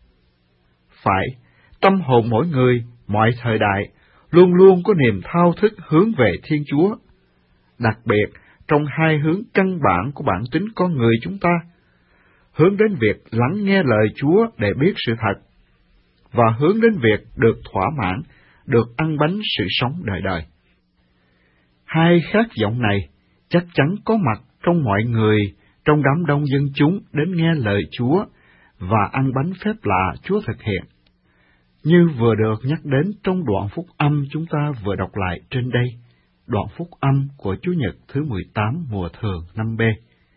Phải, tâm hồn mỗi người, mọi thời đại, luôn luôn có niềm thao thức hướng về Thiên Chúa, đặc biệt trong hai hướng căn bản của bản tính con người chúng ta, hướng đến việc lắng nghe lời Chúa để biết sự thật, và hướng đến việc được thỏa mãn, được ăn bánh sự sống đời đời. Hai khát vọng này chắc chắn có mặt trong mọi người, trong đám đông dân chúng đến nghe lời Chúa và ăn bánh phép lạ Chúa thực hiện, như vừa được nhắc đến trong đoạn phúc âm chúng ta vừa đọc lại trên đây, đoạn phúc âm của Chủ nhật thứ mười tám mùa thường năm B.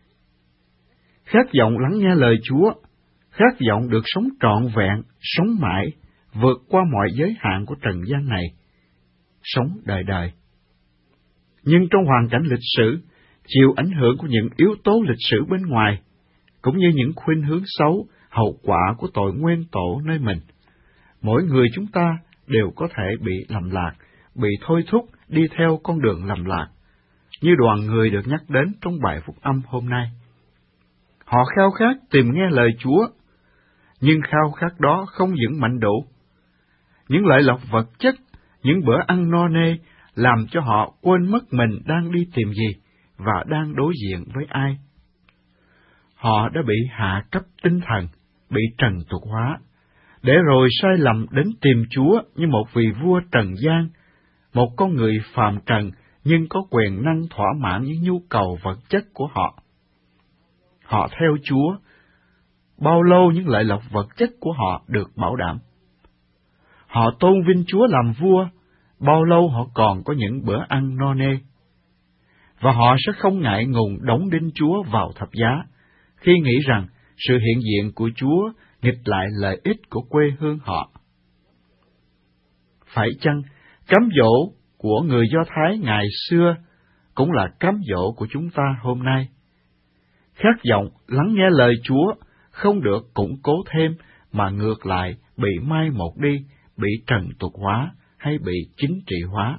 Khát vọng lắng nghe lời Chúa, khát vọng được sống trọn vẹn, sống mãi, vượt qua mọi giới hạn của trần gian này, sống đời đời. Nhưng trong hoàn cảnh lịch sử, chịu ảnh hưởng của những yếu tố lịch sử bên ngoài, cũng như những khuynh hướng xấu, hậu quả của tội nguyên tổ nơi mình, mỗi người chúng ta đều có thể bị lầm lạc, bị thôi thúc đi theo con đường lầm lạc, như đoàn người được nhắc đến trong bài phúc âm hôm nay. Họ khao khát tìm nghe lời Chúa, nhưng khao khát đó không vững mạnh đủ. Những lợi lộc vật chất, những bữa ăn no nê làm cho họ quên mất mình đang đi tìm gì và đang đối diện với ai. Họ đã bị hạ cấp tinh thần, bị trần tục hóa, để rồi sai lầm đến tìm Chúa như một vị vua trần gian, một con người phàm trần nhưng có quyền năng thỏa mãn những nhu cầu vật chất của họ. Họ theo Chúa, bao lâu những lợi lộc vật chất của họ được bảo đảm. Họ tôn vinh Chúa làm vua, bao lâu họ còn có những bữa ăn no nê. Và họ sẽ không ngại ngùng đóng đinh Chúa vào thập giá, khi nghĩ rằng sự hiện diện của Chúa nghịch lại lợi ích của quê hương họ. Phải chăng, cám dỗ của người Do Thái ngày xưa cũng là cám dỗ của chúng ta hôm nay? Khát vọng lắng nghe lời Chúa không được củng cố thêm, mà ngược lại bị mai một đi, bị trần tục hóa hay bị chính trị hóa.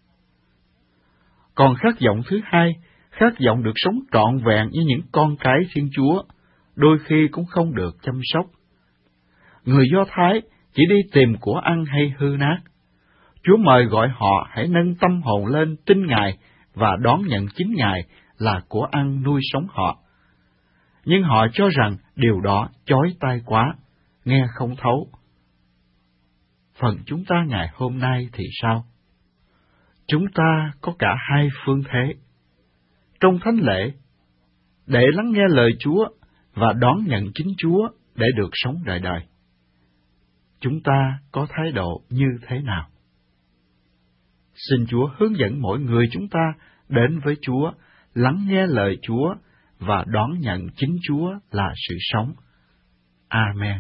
Còn khát vọng thứ hai, khát vọng được sống trọn vẹn như những con cái Thiên Chúa, đôi khi cũng không được chăm sóc. Người Do Thái chỉ đi tìm của ăn hay hư nát. Chúa mời gọi họ hãy nâng tâm hồn lên tin Ngài và đón nhận chính Ngài là của ăn nuôi sống họ. Nhưng họ cho rằng điều đó chói tai quá, nghe không thấu. Phần chúng ta ngày hôm nay thì sao? Chúng ta có cả hai phương thế. Trong thánh lễ, để lắng nghe lời Chúa và đón nhận chính Chúa để được sống đời đời. Chúng ta có thái độ như thế nào? Xin Chúa hướng dẫn mỗi người chúng ta đến với Chúa, lắng nghe lời Chúa và đón nhận chính Chúa là sự sống. Amen.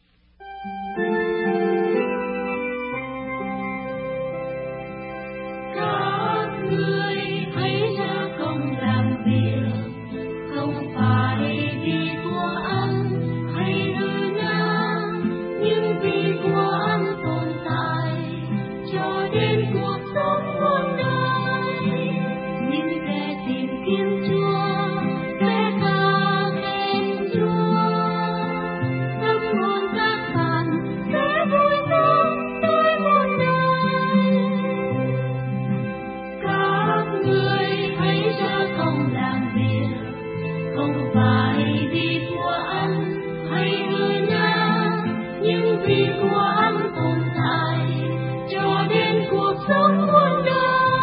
Các ngươi hãy ra công làm việc, không phải vì của ăn hay hư nát, nhưng vì của ăn tồn tại cho đến cuộc sống muôn đời. Những kẻ tìm kiếm Chúa sẽ ca khen Chúa, tâm hồn các bạn sẽ vui sống tới muôn đời. Các ngươi hãy ra công làm việc, không phải vì của ăn hay hư nát, nhưng vì của ăn tồn tại cho đến cuộc sống muôn đời.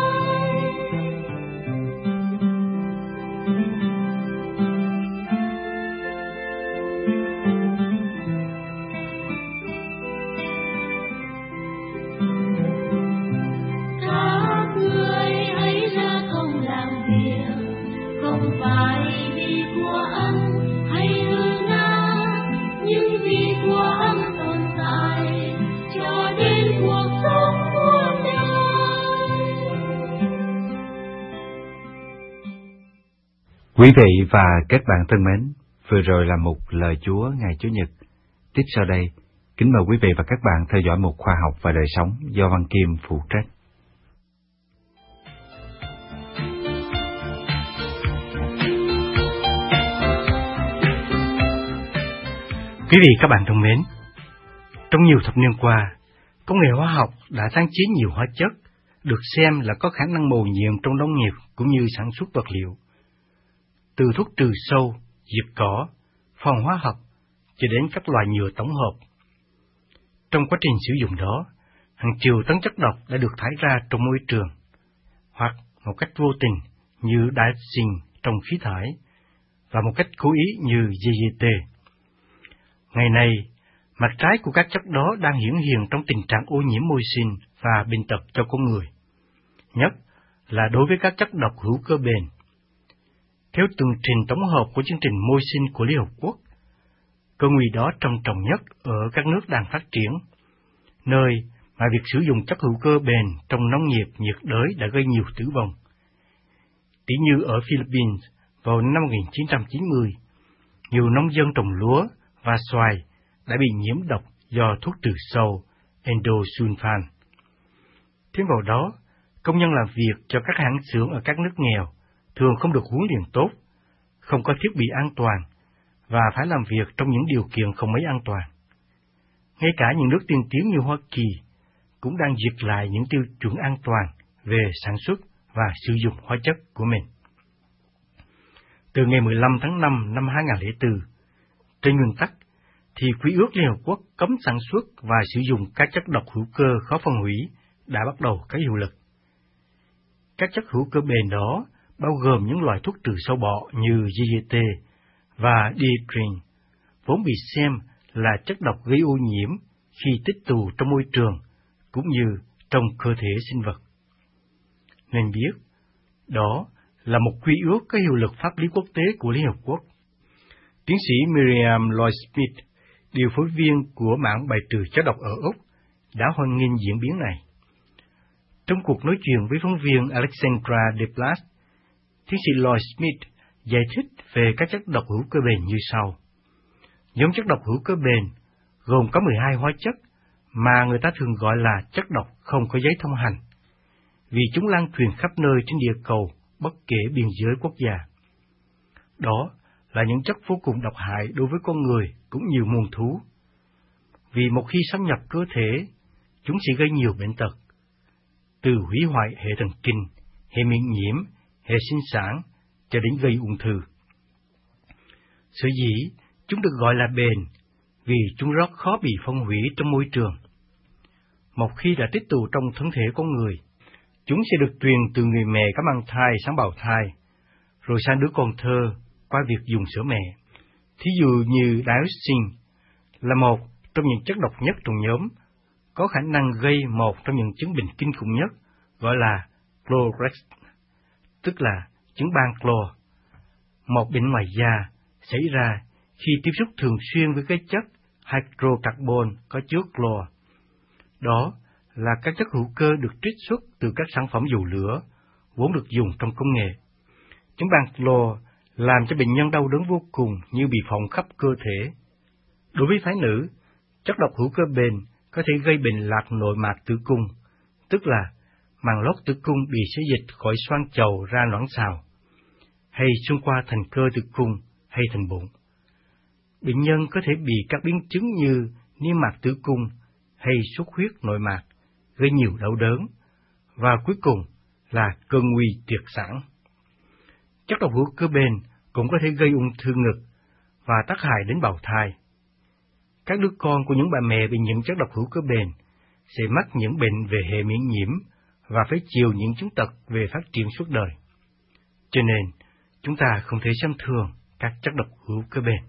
Các ngươi hãy ra công làm việc, không phải vì của ăn hay hư nát, nhưng vì của ăn tồn tại cho đến cuộc sống muôn đời. Quý vị và các bạn thân mến, vừa rồi là một lời Chúa ngày Chủ nhật. Tiếp sau đây, kính mời quý vị và các bạn theo dõi một khoa học và đời sống do Văn Kim phụ trách. Quý vị các bạn thân mến, trong nhiều thập niên qua, công nghệ hóa học đã sáng chế nhiều hóa chất được xem là có khả năng mầu nhiệm trong nông nghiệp cũng như sản xuất vật liệu. Từ thuốc trừ sâu, diệt cỏ, phòng hóa học cho đến các loại nhựa tổng hợp. Trong quá trình sử dụng đó, hàng triệu tấn chất độc đã được thải ra trong môi trường, hoặc một cách vô tình như dioxin trong khí thải, và một cách cố ý như đê đê tê. Ngày nay, mặt trái của các chất đó đang hiển hiện trong tình trạng ô nhiễm môi sinh và bệnh tật cho con người, nhất là đối với các chất độc hữu cơ bền. Theo tường trình tổng hợp của chương trình môi sinh của Liên Hợp Quốc, cơ nguy đó trầm trọng nhất ở các nước đang phát triển, nơi mà việc sử dụng chất hữu cơ bền trong nông nghiệp nhiệt đới đã gây nhiều tử vong. Tỷ như ở Philippines vào năm một nghìn chín trăm chín mươi, nhiều nông dân trồng lúa và xoài đã bị nhiễm độc do thuốc trừ sâu endosulfan. Thêm vào đó, công nhân làm việc cho các hãng xưởng ở các nước nghèo thường không được huấn luyện tốt, không có thiết bị an toàn và phải làm việc trong những điều kiện không mấy an toàn. Ngay cả những nước tiên tiến như Hoa Kỳ cũng đang duyệt lại những tiêu chuẩn an toàn về sản xuất và sử dụng hóa chất của mình. Từ ngày mười lăm tháng năm năm hai nghìn không trăm lẻ bốn, trên nguyên tắc, thì Quy ước Liên Hợp Quốc cấm sản xuất và sử dụng các chất độc hữu cơ khó phân hủy đã bắt đầu có hiệu lực. Các chất hữu cơ bền đó bao gồm những loại thuốc trừ sâu bọ như đê đê tê và dieldrin, vốn bị xem là chất độc gây ô nhiễm khi tích tụ trong môi trường cũng như trong cơ thể sinh vật. Nên biết, đó là một quy ước có hiệu lực pháp lý quốc tế của Liên Hợp Quốc. Tiến sĩ Miriam Lloyd-Smith, điều phối viên của mạng bài trừ chất độc ở Úc, đã hoan nghênh diễn biến này. Trong cuộc nói chuyện với phóng viên Alexandra Desplat, tiến sĩ Lloyd-Smith giải thích về các chất độc hữu cơ bền như sau. Nhóm chất độc hữu cơ bền gồm có mười hai hóa chất mà người ta thường gọi là chất độc không có giấy thông hành, vì chúng lan truyền khắp nơi trên địa cầu bất kể biên giới quốc gia. Đó là những chất vô cùng độc hại đối với con người cũng như muôn thú. vì một khi xâm nhập cơ thể, chúng sẽ gây nhiều bệnh tật, từ hủy hoại hệ thần kinh, hệ miễn nhiễm, hệ sinh sản, cho đến gây ung thư. Sở dĩ chúng được gọi là bền, vì chúng rất khó bị phân hủy trong môi trường. Một khi đã tích tụ trong thân thể con người, chúng sẽ được truyền từ người mẹ có mang thai sang bào thai, rồi sang đứa con thơ qua việc dùng sữa mẹ. Thí dụ như dioxin là một trong những chất độc nhất trong nhóm, có khả năng gây một trong những chứng bệnh kinh khủng nhất, gọi là Chlorrex, tức là chứng ban clo, một bệnh ngoài da xảy ra khi tiếp xúc thường xuyên với cái chất hydrocarbon có chứa clo. Đó là các chất hữu cơ được trích xuất từ các sản phẩm dầu lửa, vốn được dùng trong công nghệ. Chứng ban clo làm cho bệnh nhân đau đớn vô cùng như bị phỏng khắp cơ thể. Đối với phái nữ, chất độc hữu cơ bền có thể gây bệnh lạc nội mạc tử cung, tức là màng lót tử cung bị xê dịch khỏi xoang chầu ra loãng xào, hay xuyên qua thành cơ tử cung hay thành bụng. Bệnh nhân có thể bị các biến chứng như niêm mạc tử cung hay xuất huyết nội mạc, gây nhiều đau đớn, và cuối cùng là cơn nguy tuyệt sản. Chất độc hữu cơ bền cũng có thể gây ung thư ngực và tác hại đến bào thai. Các đứa con của những bà mẹ bị nhiễm chất độc hữu cơ bền sẽ mắc những bệnh về hệ miễn nhiễm và phải chịu những chứng tật về phát triển suốt đời. Cho nên, chúng ta không thể xem thường các chất độc hữu cơ bền.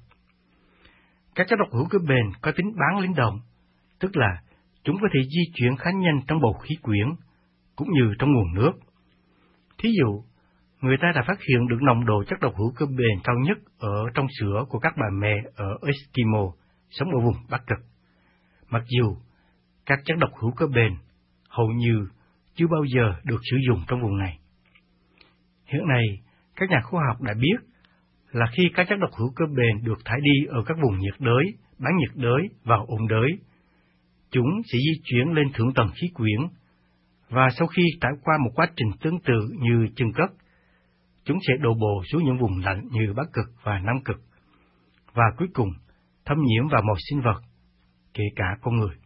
Các chất độc hữu cơ bền có tính bán linh động, tức là chúng có thể di chuyển khá nhanh trong bầu khí quyển, cũng như trong nguồn nước. Thí dụ, người ta đã phát hiện được nồng độ chất độc hữu cơ bền cao nhất ở trong sữa của các bà mẹ ở Eskimo, sống ở vùng Bắc Cực. Mặc dù các chất độc hữu cơ bền hầu như chưa bao giờ được sử dụng trong vùng này. Hiện nay, các nhà khoa học đã biết là khi các chất độc hữu cơ bền được thải đi ở các vùng nhiệt đới, bán nhiệt đới và ôn đới, chúng sẽ di chuyển lên thượng tầng khí quyển, và sau khi trải qua một quá trình tương tự như chân cất, chúng sẽ đổ bộ xuống những vùng lạnh như Bắc Cực và Nam Cực, và cuối cùng thâm nhiễm vào mọi sinh vật, kể cả con người.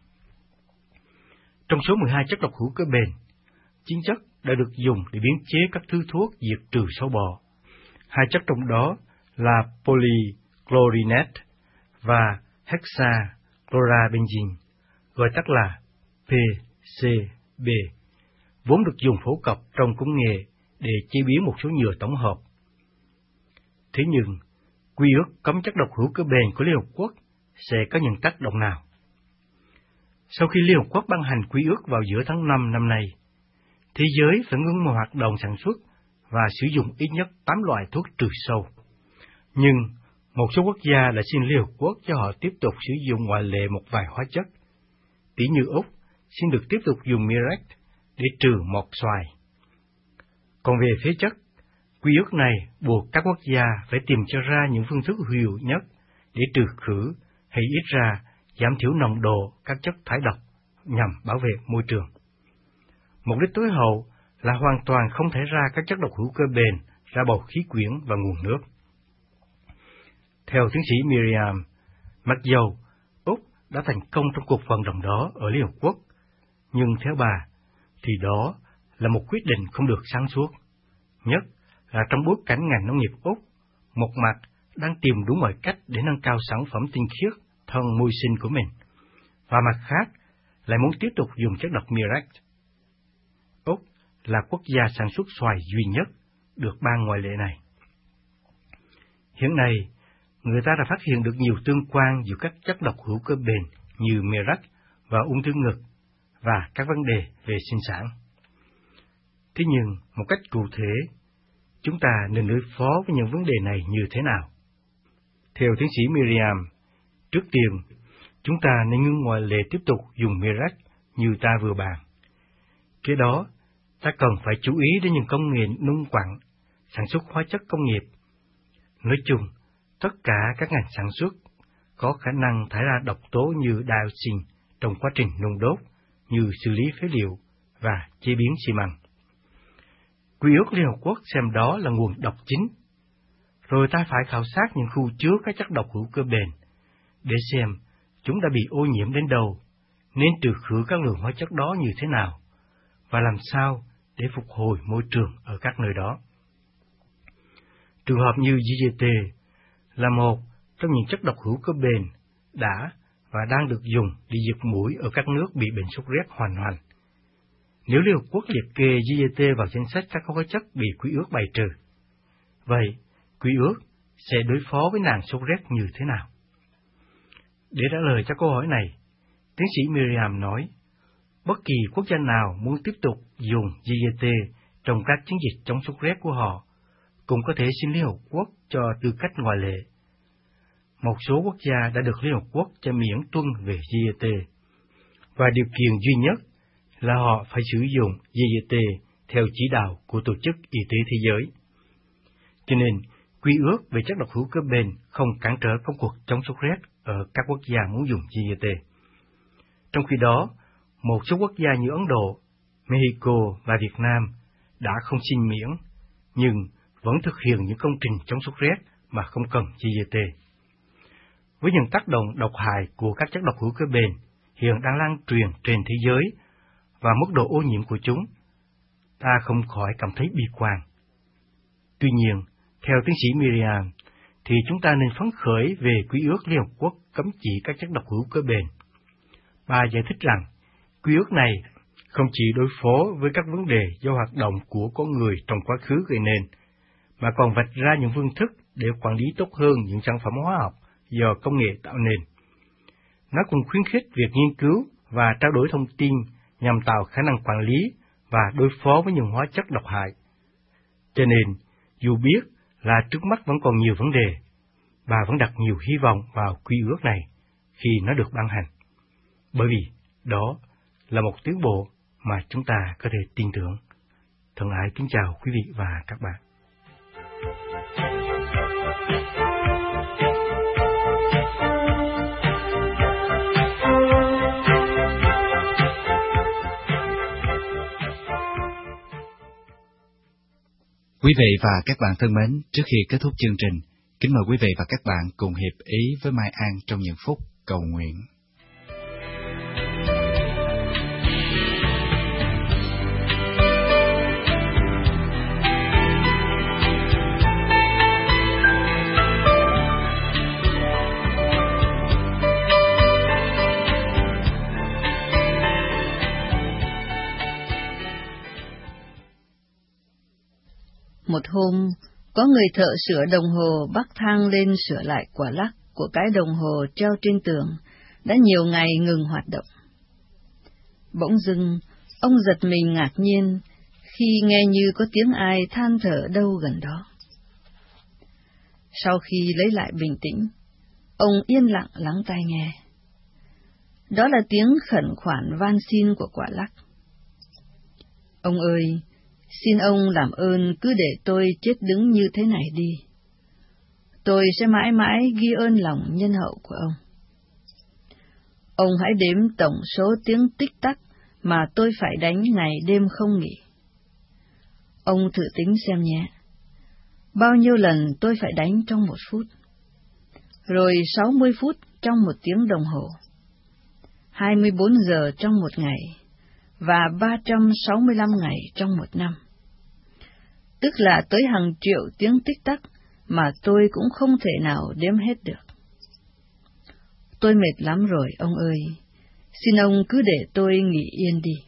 Trong số mười hai chất độc hữu cơ bền, chín chất đã được dùng để biến chế các thứ thuốc diệt trừ sâu bọ. Hai chất trong đó là polychlorinate và hexachlorabenzene, gọi tắt là pê xê bê, vốn được dùng phổ cập trong công nghệ để chế biến một số nhựa tổng hợp. Thế nhưng, quy ước cấm chất độc hữu cơ bền của Liên Hợp Quốc sẽ có những tác động nào? Sau khi Liên Hợp Quốc ban hành quy ước vào giữa tháng năm năm nay, thế giới phải ngưng mọi hoạt động sản xuất và sử dụng ít nhất tám loại thuốc trừ sâu. Nhưng, một số quốc gia đã xin Liên Hợp Quốc cho họ tiếp tục sử dụng ngoại lệ một vài hóa chất. Tỷ như Úc xin được tiếp tục dùng Miract để trừ mọt xoài. Còn về phế chất, quy ước này buộc các quốc gia phải tìm cho ra những phương thức hữu nhất để trừ khử hay ít ra giảm thiểu nồng độ các chất thải độc nhằm bảo vệ môi trường. Mục đích tối hậu là hoàn toàn không thải ra các chất độc hữu cơ bền ra bầu khí quyển và nguồn nước. Theo tiến sĩ Miriam, mặc dầu Úc đã thành công trong cuộc vận động đó ở Liên Hợp Quốc, nhưng theo bà thì đó là một quyết định không được sáng suốt, nhất là trong bối cảnh ngành nông nghiệp Úc một mặt đang tìm đủ mọi cách để nâng cao sản phẩm tinh khiết thân môi sinh của mình, và mặt khác lại muốn tiếp tục dùng chất độc Miract. Úc là quốc gia sản xuất xoài duy nhất được ban ngoại lệ này. Hiện nay, người ta đã phát hiện được nhiều tương quan giữa các chất độc hữu cơ bền như Miract và ung thư ngực và các vấn đề về sinh sản. Thế nhưng, một cách cụ thể, chúng ta nên đối phó với những vấn đề này như thế nào? Theo tiến sĩ Miriam, trước tiên, chúng ta nên ngưng ngoại lệ tiếp tục dùng Miract như ta vừa bàn. Kế đó, ta cần phải chú ý đến những công nghệ nung quặng, sản xuất hóa chất công nghiệp. Nói chung, tất cả các ngành sản xuất có khả năng thải ra độc tố như dioxin trong quá trình nung đốt, như xử lý phế liệu và chế biến xi măng. Quy ước Liên Hợp Quốc xem đó là nguồn độc chính, rồi ta phải khảo sát những khu chứa các chất độc hữu cơ bền để xem chúng đã bị ô nhiễm đến đâu, nên trừ khử các lượng hóa chất đó như thế nào, và làm sao để phục hồi môi trường ở các nơi đó. Trường hợp như giê giê tê là một trong những chất độc hữu cơ bền đã và đang được dùng để diệt muỗi ở các nước bị bệnh sốt rét hoành hành. Nếu Liên Hợp Quốc liệt kê giê giê tê vào danh sách các hóa chất bị Quy ước bài trừ, vậy Quy ước sẽ đối phó với nạn sốt rét như thế nào? Để trả lời cho câu hỏi này, tiến sĩ Miriam nói, bất kỳ quốc gia nào muốn tiếp tục dùng giê giê tê trong các chiến dịch chống sốt rét của họ cũng có thể xin Liên Hợp Quốc cho tư cách ngoại lệ. Một số quốc gia đã được Liên Hợp Quốc cho miễn tuân về giê giê tê, và điều kiện duy nhất là họ phải sử dụng giê giê tê theo chỉ đạo của Tổ chức Y tế Thế giới. Cho nên, Quy ước về chất độc hữu cơ bền không cản trở công cuộc chống sốt rét ở các quốc gia muốn dùng giê giê tê. Trong khi đó, một số quốc gia như Ấn Độ, Mexico và Việt Nam đã không xin miễn, nhưng vẫn thực hiện những công trình chống sốt rét mà không cần giê giê tê. Với những tác động độc hại của các chất độc hữu cơ bền hiện đang lan truyền trên thế giới và mức độ ô nhiễm của chúng, ta không khỏi cảm thấy bi quan. Tuy nhiên, theo tiến sĩ Miriam, thì chúng ta nên phấn khởi về Quy ước Liên Hợp Quốc cấm chỉ các chất độc hữu cơ bền. Bà giải thích rằng, Quy ước này không chỉ đối phó với các vấn đề do hoạt động của con người trong quá khứ gây nên, mà còn vạch ra những phương thức để quản lý tốt hơn những sản phẩm hóa học do công nghệ tạo nên. Nó cũng khuyến khích việc nghiên cứu và trao đổi thông tin nhằm tạo khả năng quản lý và đối phó với những hóa chất độc hại. Cho nên, dù biết là trước mắt vẫn còn nhiều vấn đề, bà vẫn đặt nhiều hy vọng vào quy ước này khi nó được ban hành. Bởi vì đó là một tiến bộ mà chúng ta có thể tin tưởng. Thân ái kính chào quý vị và các bạn. Quý vị và các bạn thân mến, trước khi kết thúc chương trình, kính mời quý vị và các bạn cùng hiệp ý với Mai An trong những phút cầu nguyện. Một hôm, có người thợ sửa đồng hồ bắc thang lên sửa lại quả lắc của cái đồng hồ treo trên tường, đã nhiều ngày ngừng hoạt động. Bỗng dưng, ông giật mình ngạc nhiên khi nghe như có tiếng ai than thở đâu gần đó. Sau khi lấy lại bình tĩnh, ông yên lặng lắng tai nghe. Đó là tiếng khẩn khoản van xin của quả lắc. Ông ơi! Xin ông làm ơn cứ để tôi chết đứng như thế này đi. Tôi sẽ mãi mãi ghi ơn lòng nhân hậu của ông. Ông hãy đếm tổng số tiếng tích tắc mà tôi phải đánh ngày đêm không nghỉ. Ông thử tính xem nhé. Bao nhiêu lần tôi phải đánh trong một phút? Rồi sáu mươi phút trong một tiếng đồng hồ. hai mươi bốn giờ trong một ngày. Và ba trăm sáu mươi lăm ngày trong một năm. Tức là tới hàng triệu tiếng tích tắc mà tôi cũng không thể nào đếm hết được. Tôi mệt lắm rồi, ông ơi. Xin ông cứ để tôi nghỉ yên đi.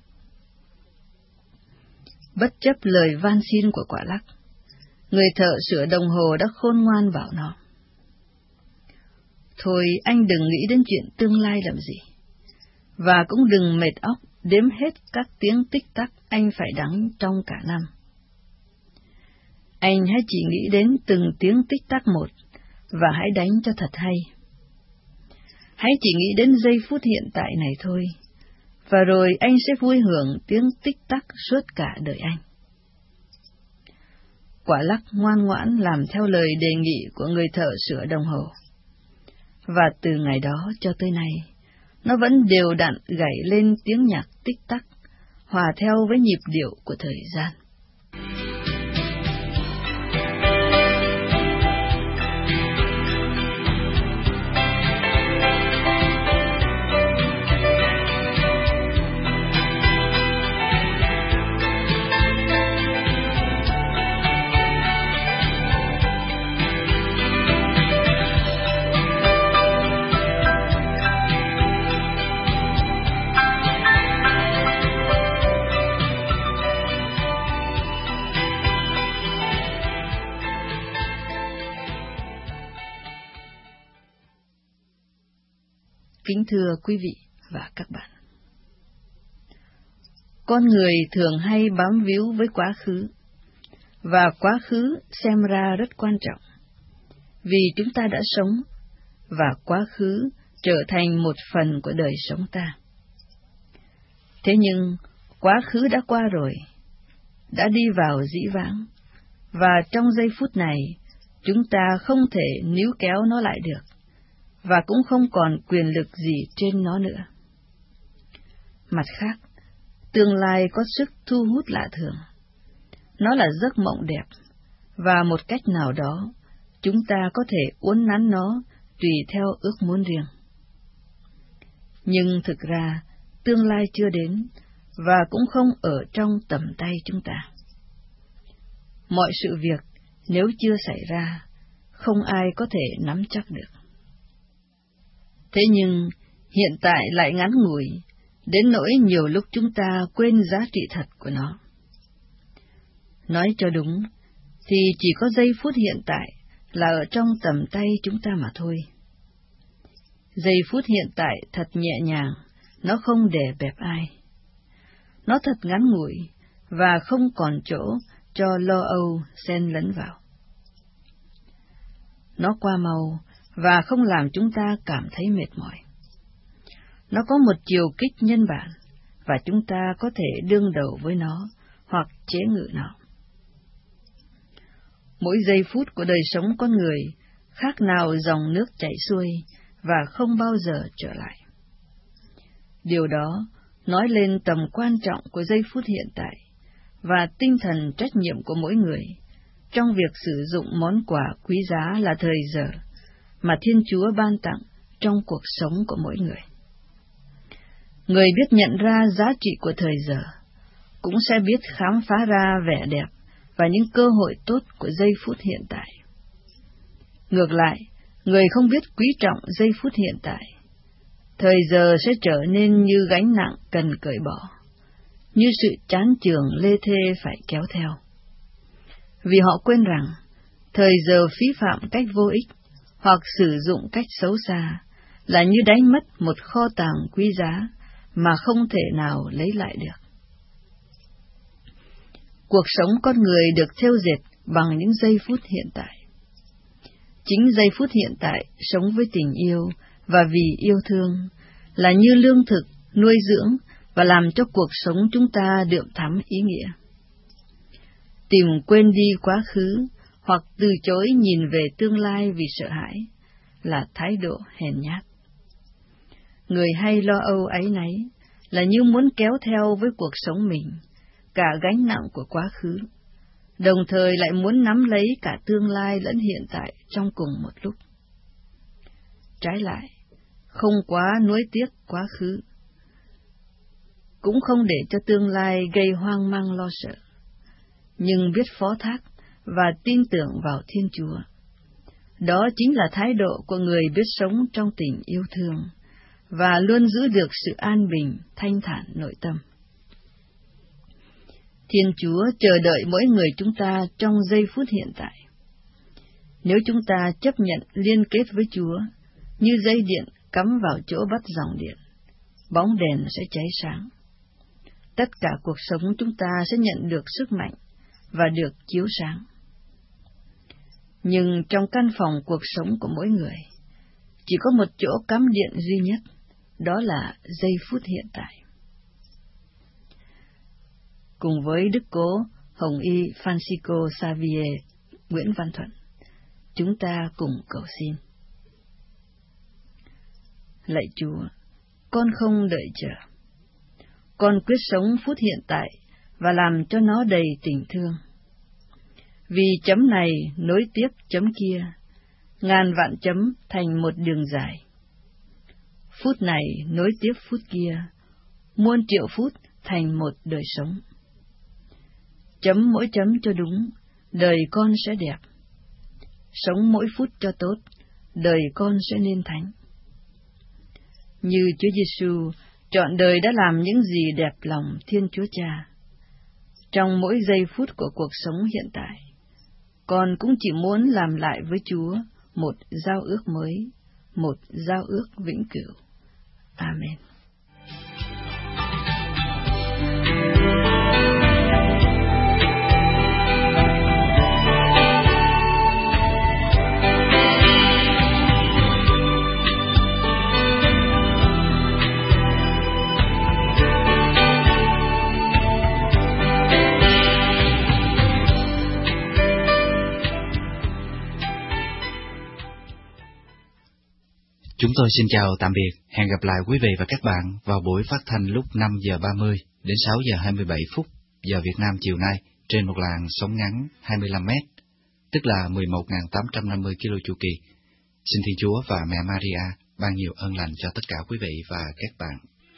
Bất chấp lời van xin của quả lắc, người thợ sửa đồng hồ đã khôn ngoan bảo nó. Thôi anh đừng nghĩ đến chuyện tương lai làm gì. Và cũng đừng mệt óc đếm hết các tiếng tích tắc anh phải đánh trong cả năm. Anh hãy chỉ nghĩ đến từng tiếng tích tắc một, và hãy đánh cho thật hay. Hãy chỉ nghĩ đến giây phút hiện tại này thôi, và rồi anh sẽ vui hưởng tiếng tích tắc suốt cả đời anh. Quả lắc ngoan ngoãn làm theo lời đề nghị của người thợ sửa đồng hồ. Và từ ngày đó cho tới nay, nó vẫn đều đặn gảy lên tiếng nhạc tích tắc, hòa theo với nhịp điệu của thời gian. Kính thưa quý vị và các bạn, con người thường hay bám víu với quá khứ, và quá khứ xem ra rất quan trọng, vì chúng ta đã sống, và quá khứ trở thành một phần của đời sống ta. Thế nhưng, quá khứ đã qua rồi, đã đi vào dĩ vãng, và trong giây phút này, chúng ta không thể níu kéo nó lại được, và cũng không còn quyền lực gì trên nó nữa. Mặt khác, tương lai có sức thu hút lạ thường. Nó là giấc mộng đẹp, và một cách nào đó, chúng ta có thể uốn nắn nó tùy theo ước muốn riêng. Nhưng thực ra, tương lai chưa đến, và cũng không ở trong tầm tay chúng ta. Mọi sự việc, nếu chưa xảy ra, không ai có thể nắm chắc được. Thế nhưng, hiện tại lại ngắn ngủi, đến nỗi nhiều lúc chúng ta quên giá trị thật của nó. Nói cho đúng, thì chỉ có giây phút hiện tại là ở trong tầm tay chúng ta mà thôi. Giây phút hiện tại thật nhẹ nhàng, nó không đè bẹp ai. Nó thật ngắn ngủi, và không còn chỗ cho lo âu xen lẫn vào. Nó qua mau, và không làm chúng ta cảm thấy mệt mỏi. Nó có một chiều kích nhân bản, và chúng ta có thể đương đầu với nó, hoặc chế ngự nó. Mỗi giây phút của đời sống con người khác nào dòng nước chảy xuôi, và không bao giờ trở lại. Điều đó nói lên tầm quan trọng của giây phút hiện tại, và tinh thần trách nhiệm của mỗi người trong việc sử dụng món quà quý giá là thời giờ mà Thiên Chúa ban tặng trong cuộc sống của mỗi người. Người biết nhận ra giá trị của thời giờ, cũng sẽ biết khám phá ra vẻ đẹp và những cơ hội tốt của giây phút hiện tại. Ngược lại, người không biết quý trọng giây phút hiện tại, thời giờ sẽ trở nên như gánh nặng cần cởi bỏ, như sự chán chường lê thê phải kéo theo. Vì họ quên rằng, thời giờ phí phạm cách vô ích, hoặc sử dụng cách xấu xa, là như đánh mất một kho tàng quý giá mà không thể nào lấy lại được. Cuộc sống con người được thêu dệt bằng những giây phút hiện tại. Chính giây phút hiện tại sống với tình yêu và vì yêu thương là như lương thực, nuôi dưỡng và làm cho cuộc sống chúng ta đượm thắm ý nghĩa. Tìm quên đi quá khứ hoặc từ chối nhìn về tương lai vì sợ hãi là thái độ hèn nhát. Người hay lo âu áy náy là như muốn kéo theo với cuộc sống mình cả gánh nặng của quá khứ, đồng thời lại muốn nắm lấy cả tương lai lẫn hiện tại trong cùng một lúc. Trái lại, không quá nuối tiếc quá khứ, cũng không để cho tương lai gây hoang mang lo sợ, nhưng biết phó thác và tin tưởng vào Thiên Chúa. Đó chính là thái độ của người biết sống trong tình yêu thương và luôn giữ được sự an bình, thanh thản nội tâm. Thiên Chúa chờ đợi mỗi người chúng ta trong giây phút hiện tại. Nếu chúng ta chấp nhận liên kết với Chúa, như dây điện cắm vào chỗ bắt dòng điện, bóng đèn sẽ cháy sáng. Tất cả cuộc sống chúng ta sẽ nhận được sức mạnh và được chiếu sáng. Nhưng trong căn phòng cuộc sống của mỗi người, chỉ có một chỗ cắm điện duy nhất, đó là giây phút hiện tại. Cùng với Đức Cố Hồng Y Francisco Xavier Nguyễn Văn Thuận, chúng ta cùng cầu xin. Lạy Chúa, con không đợi chờ. Con quyết sống phút hiện tại và làm cho nó đầy tình thương. Vì chấm này nối tiếp chấm kia, ngàn vạn chấm thành một đường dài. Phút này nối tiếp phút kia, muôn triệu phút thành một đời sống. Chấm mỗi chấm cho đúng, đời con sẽ đẹp. Sống mỗi phút cho tốt, đời con sẽ nên thánh. Như Chúa Giêsu trọn đời đã làm những gì đẹp lòng Thiên Chúa Cha. Trong mỗi giây phút của cuộc sống hiện tại, con cũng chỉ muốn làm lại với Chúa một giao ước mới, một giao ước vĩnh cửu, Amen. Chúng tôi xin chào tạm biệt, hẹn gặp lại quý vị và các bạn vào buổi phát thanh lúc năm giờ ba mươi đến sáu giờ hai mươi bảy phút giờ Việt Nam chiều nay trên một làn sóng ngắn hai mươi lăm mét, tức là mười một nghìn tám trăm năm mươi ki lô chu kỳ. Xin Thiên Chúa và Mẹ Maria ban nhiều ơn lành cho tất cả quý vị và các bạn.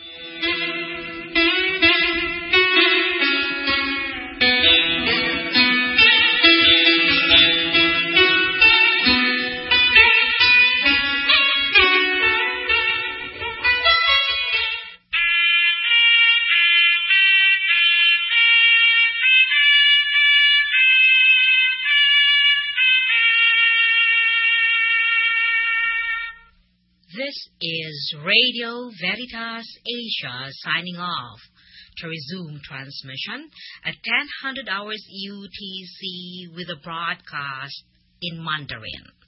This is Radio Veritas Asia signing off to resume transmission at ten hundred hours U T C with a broadcast in Mandarin.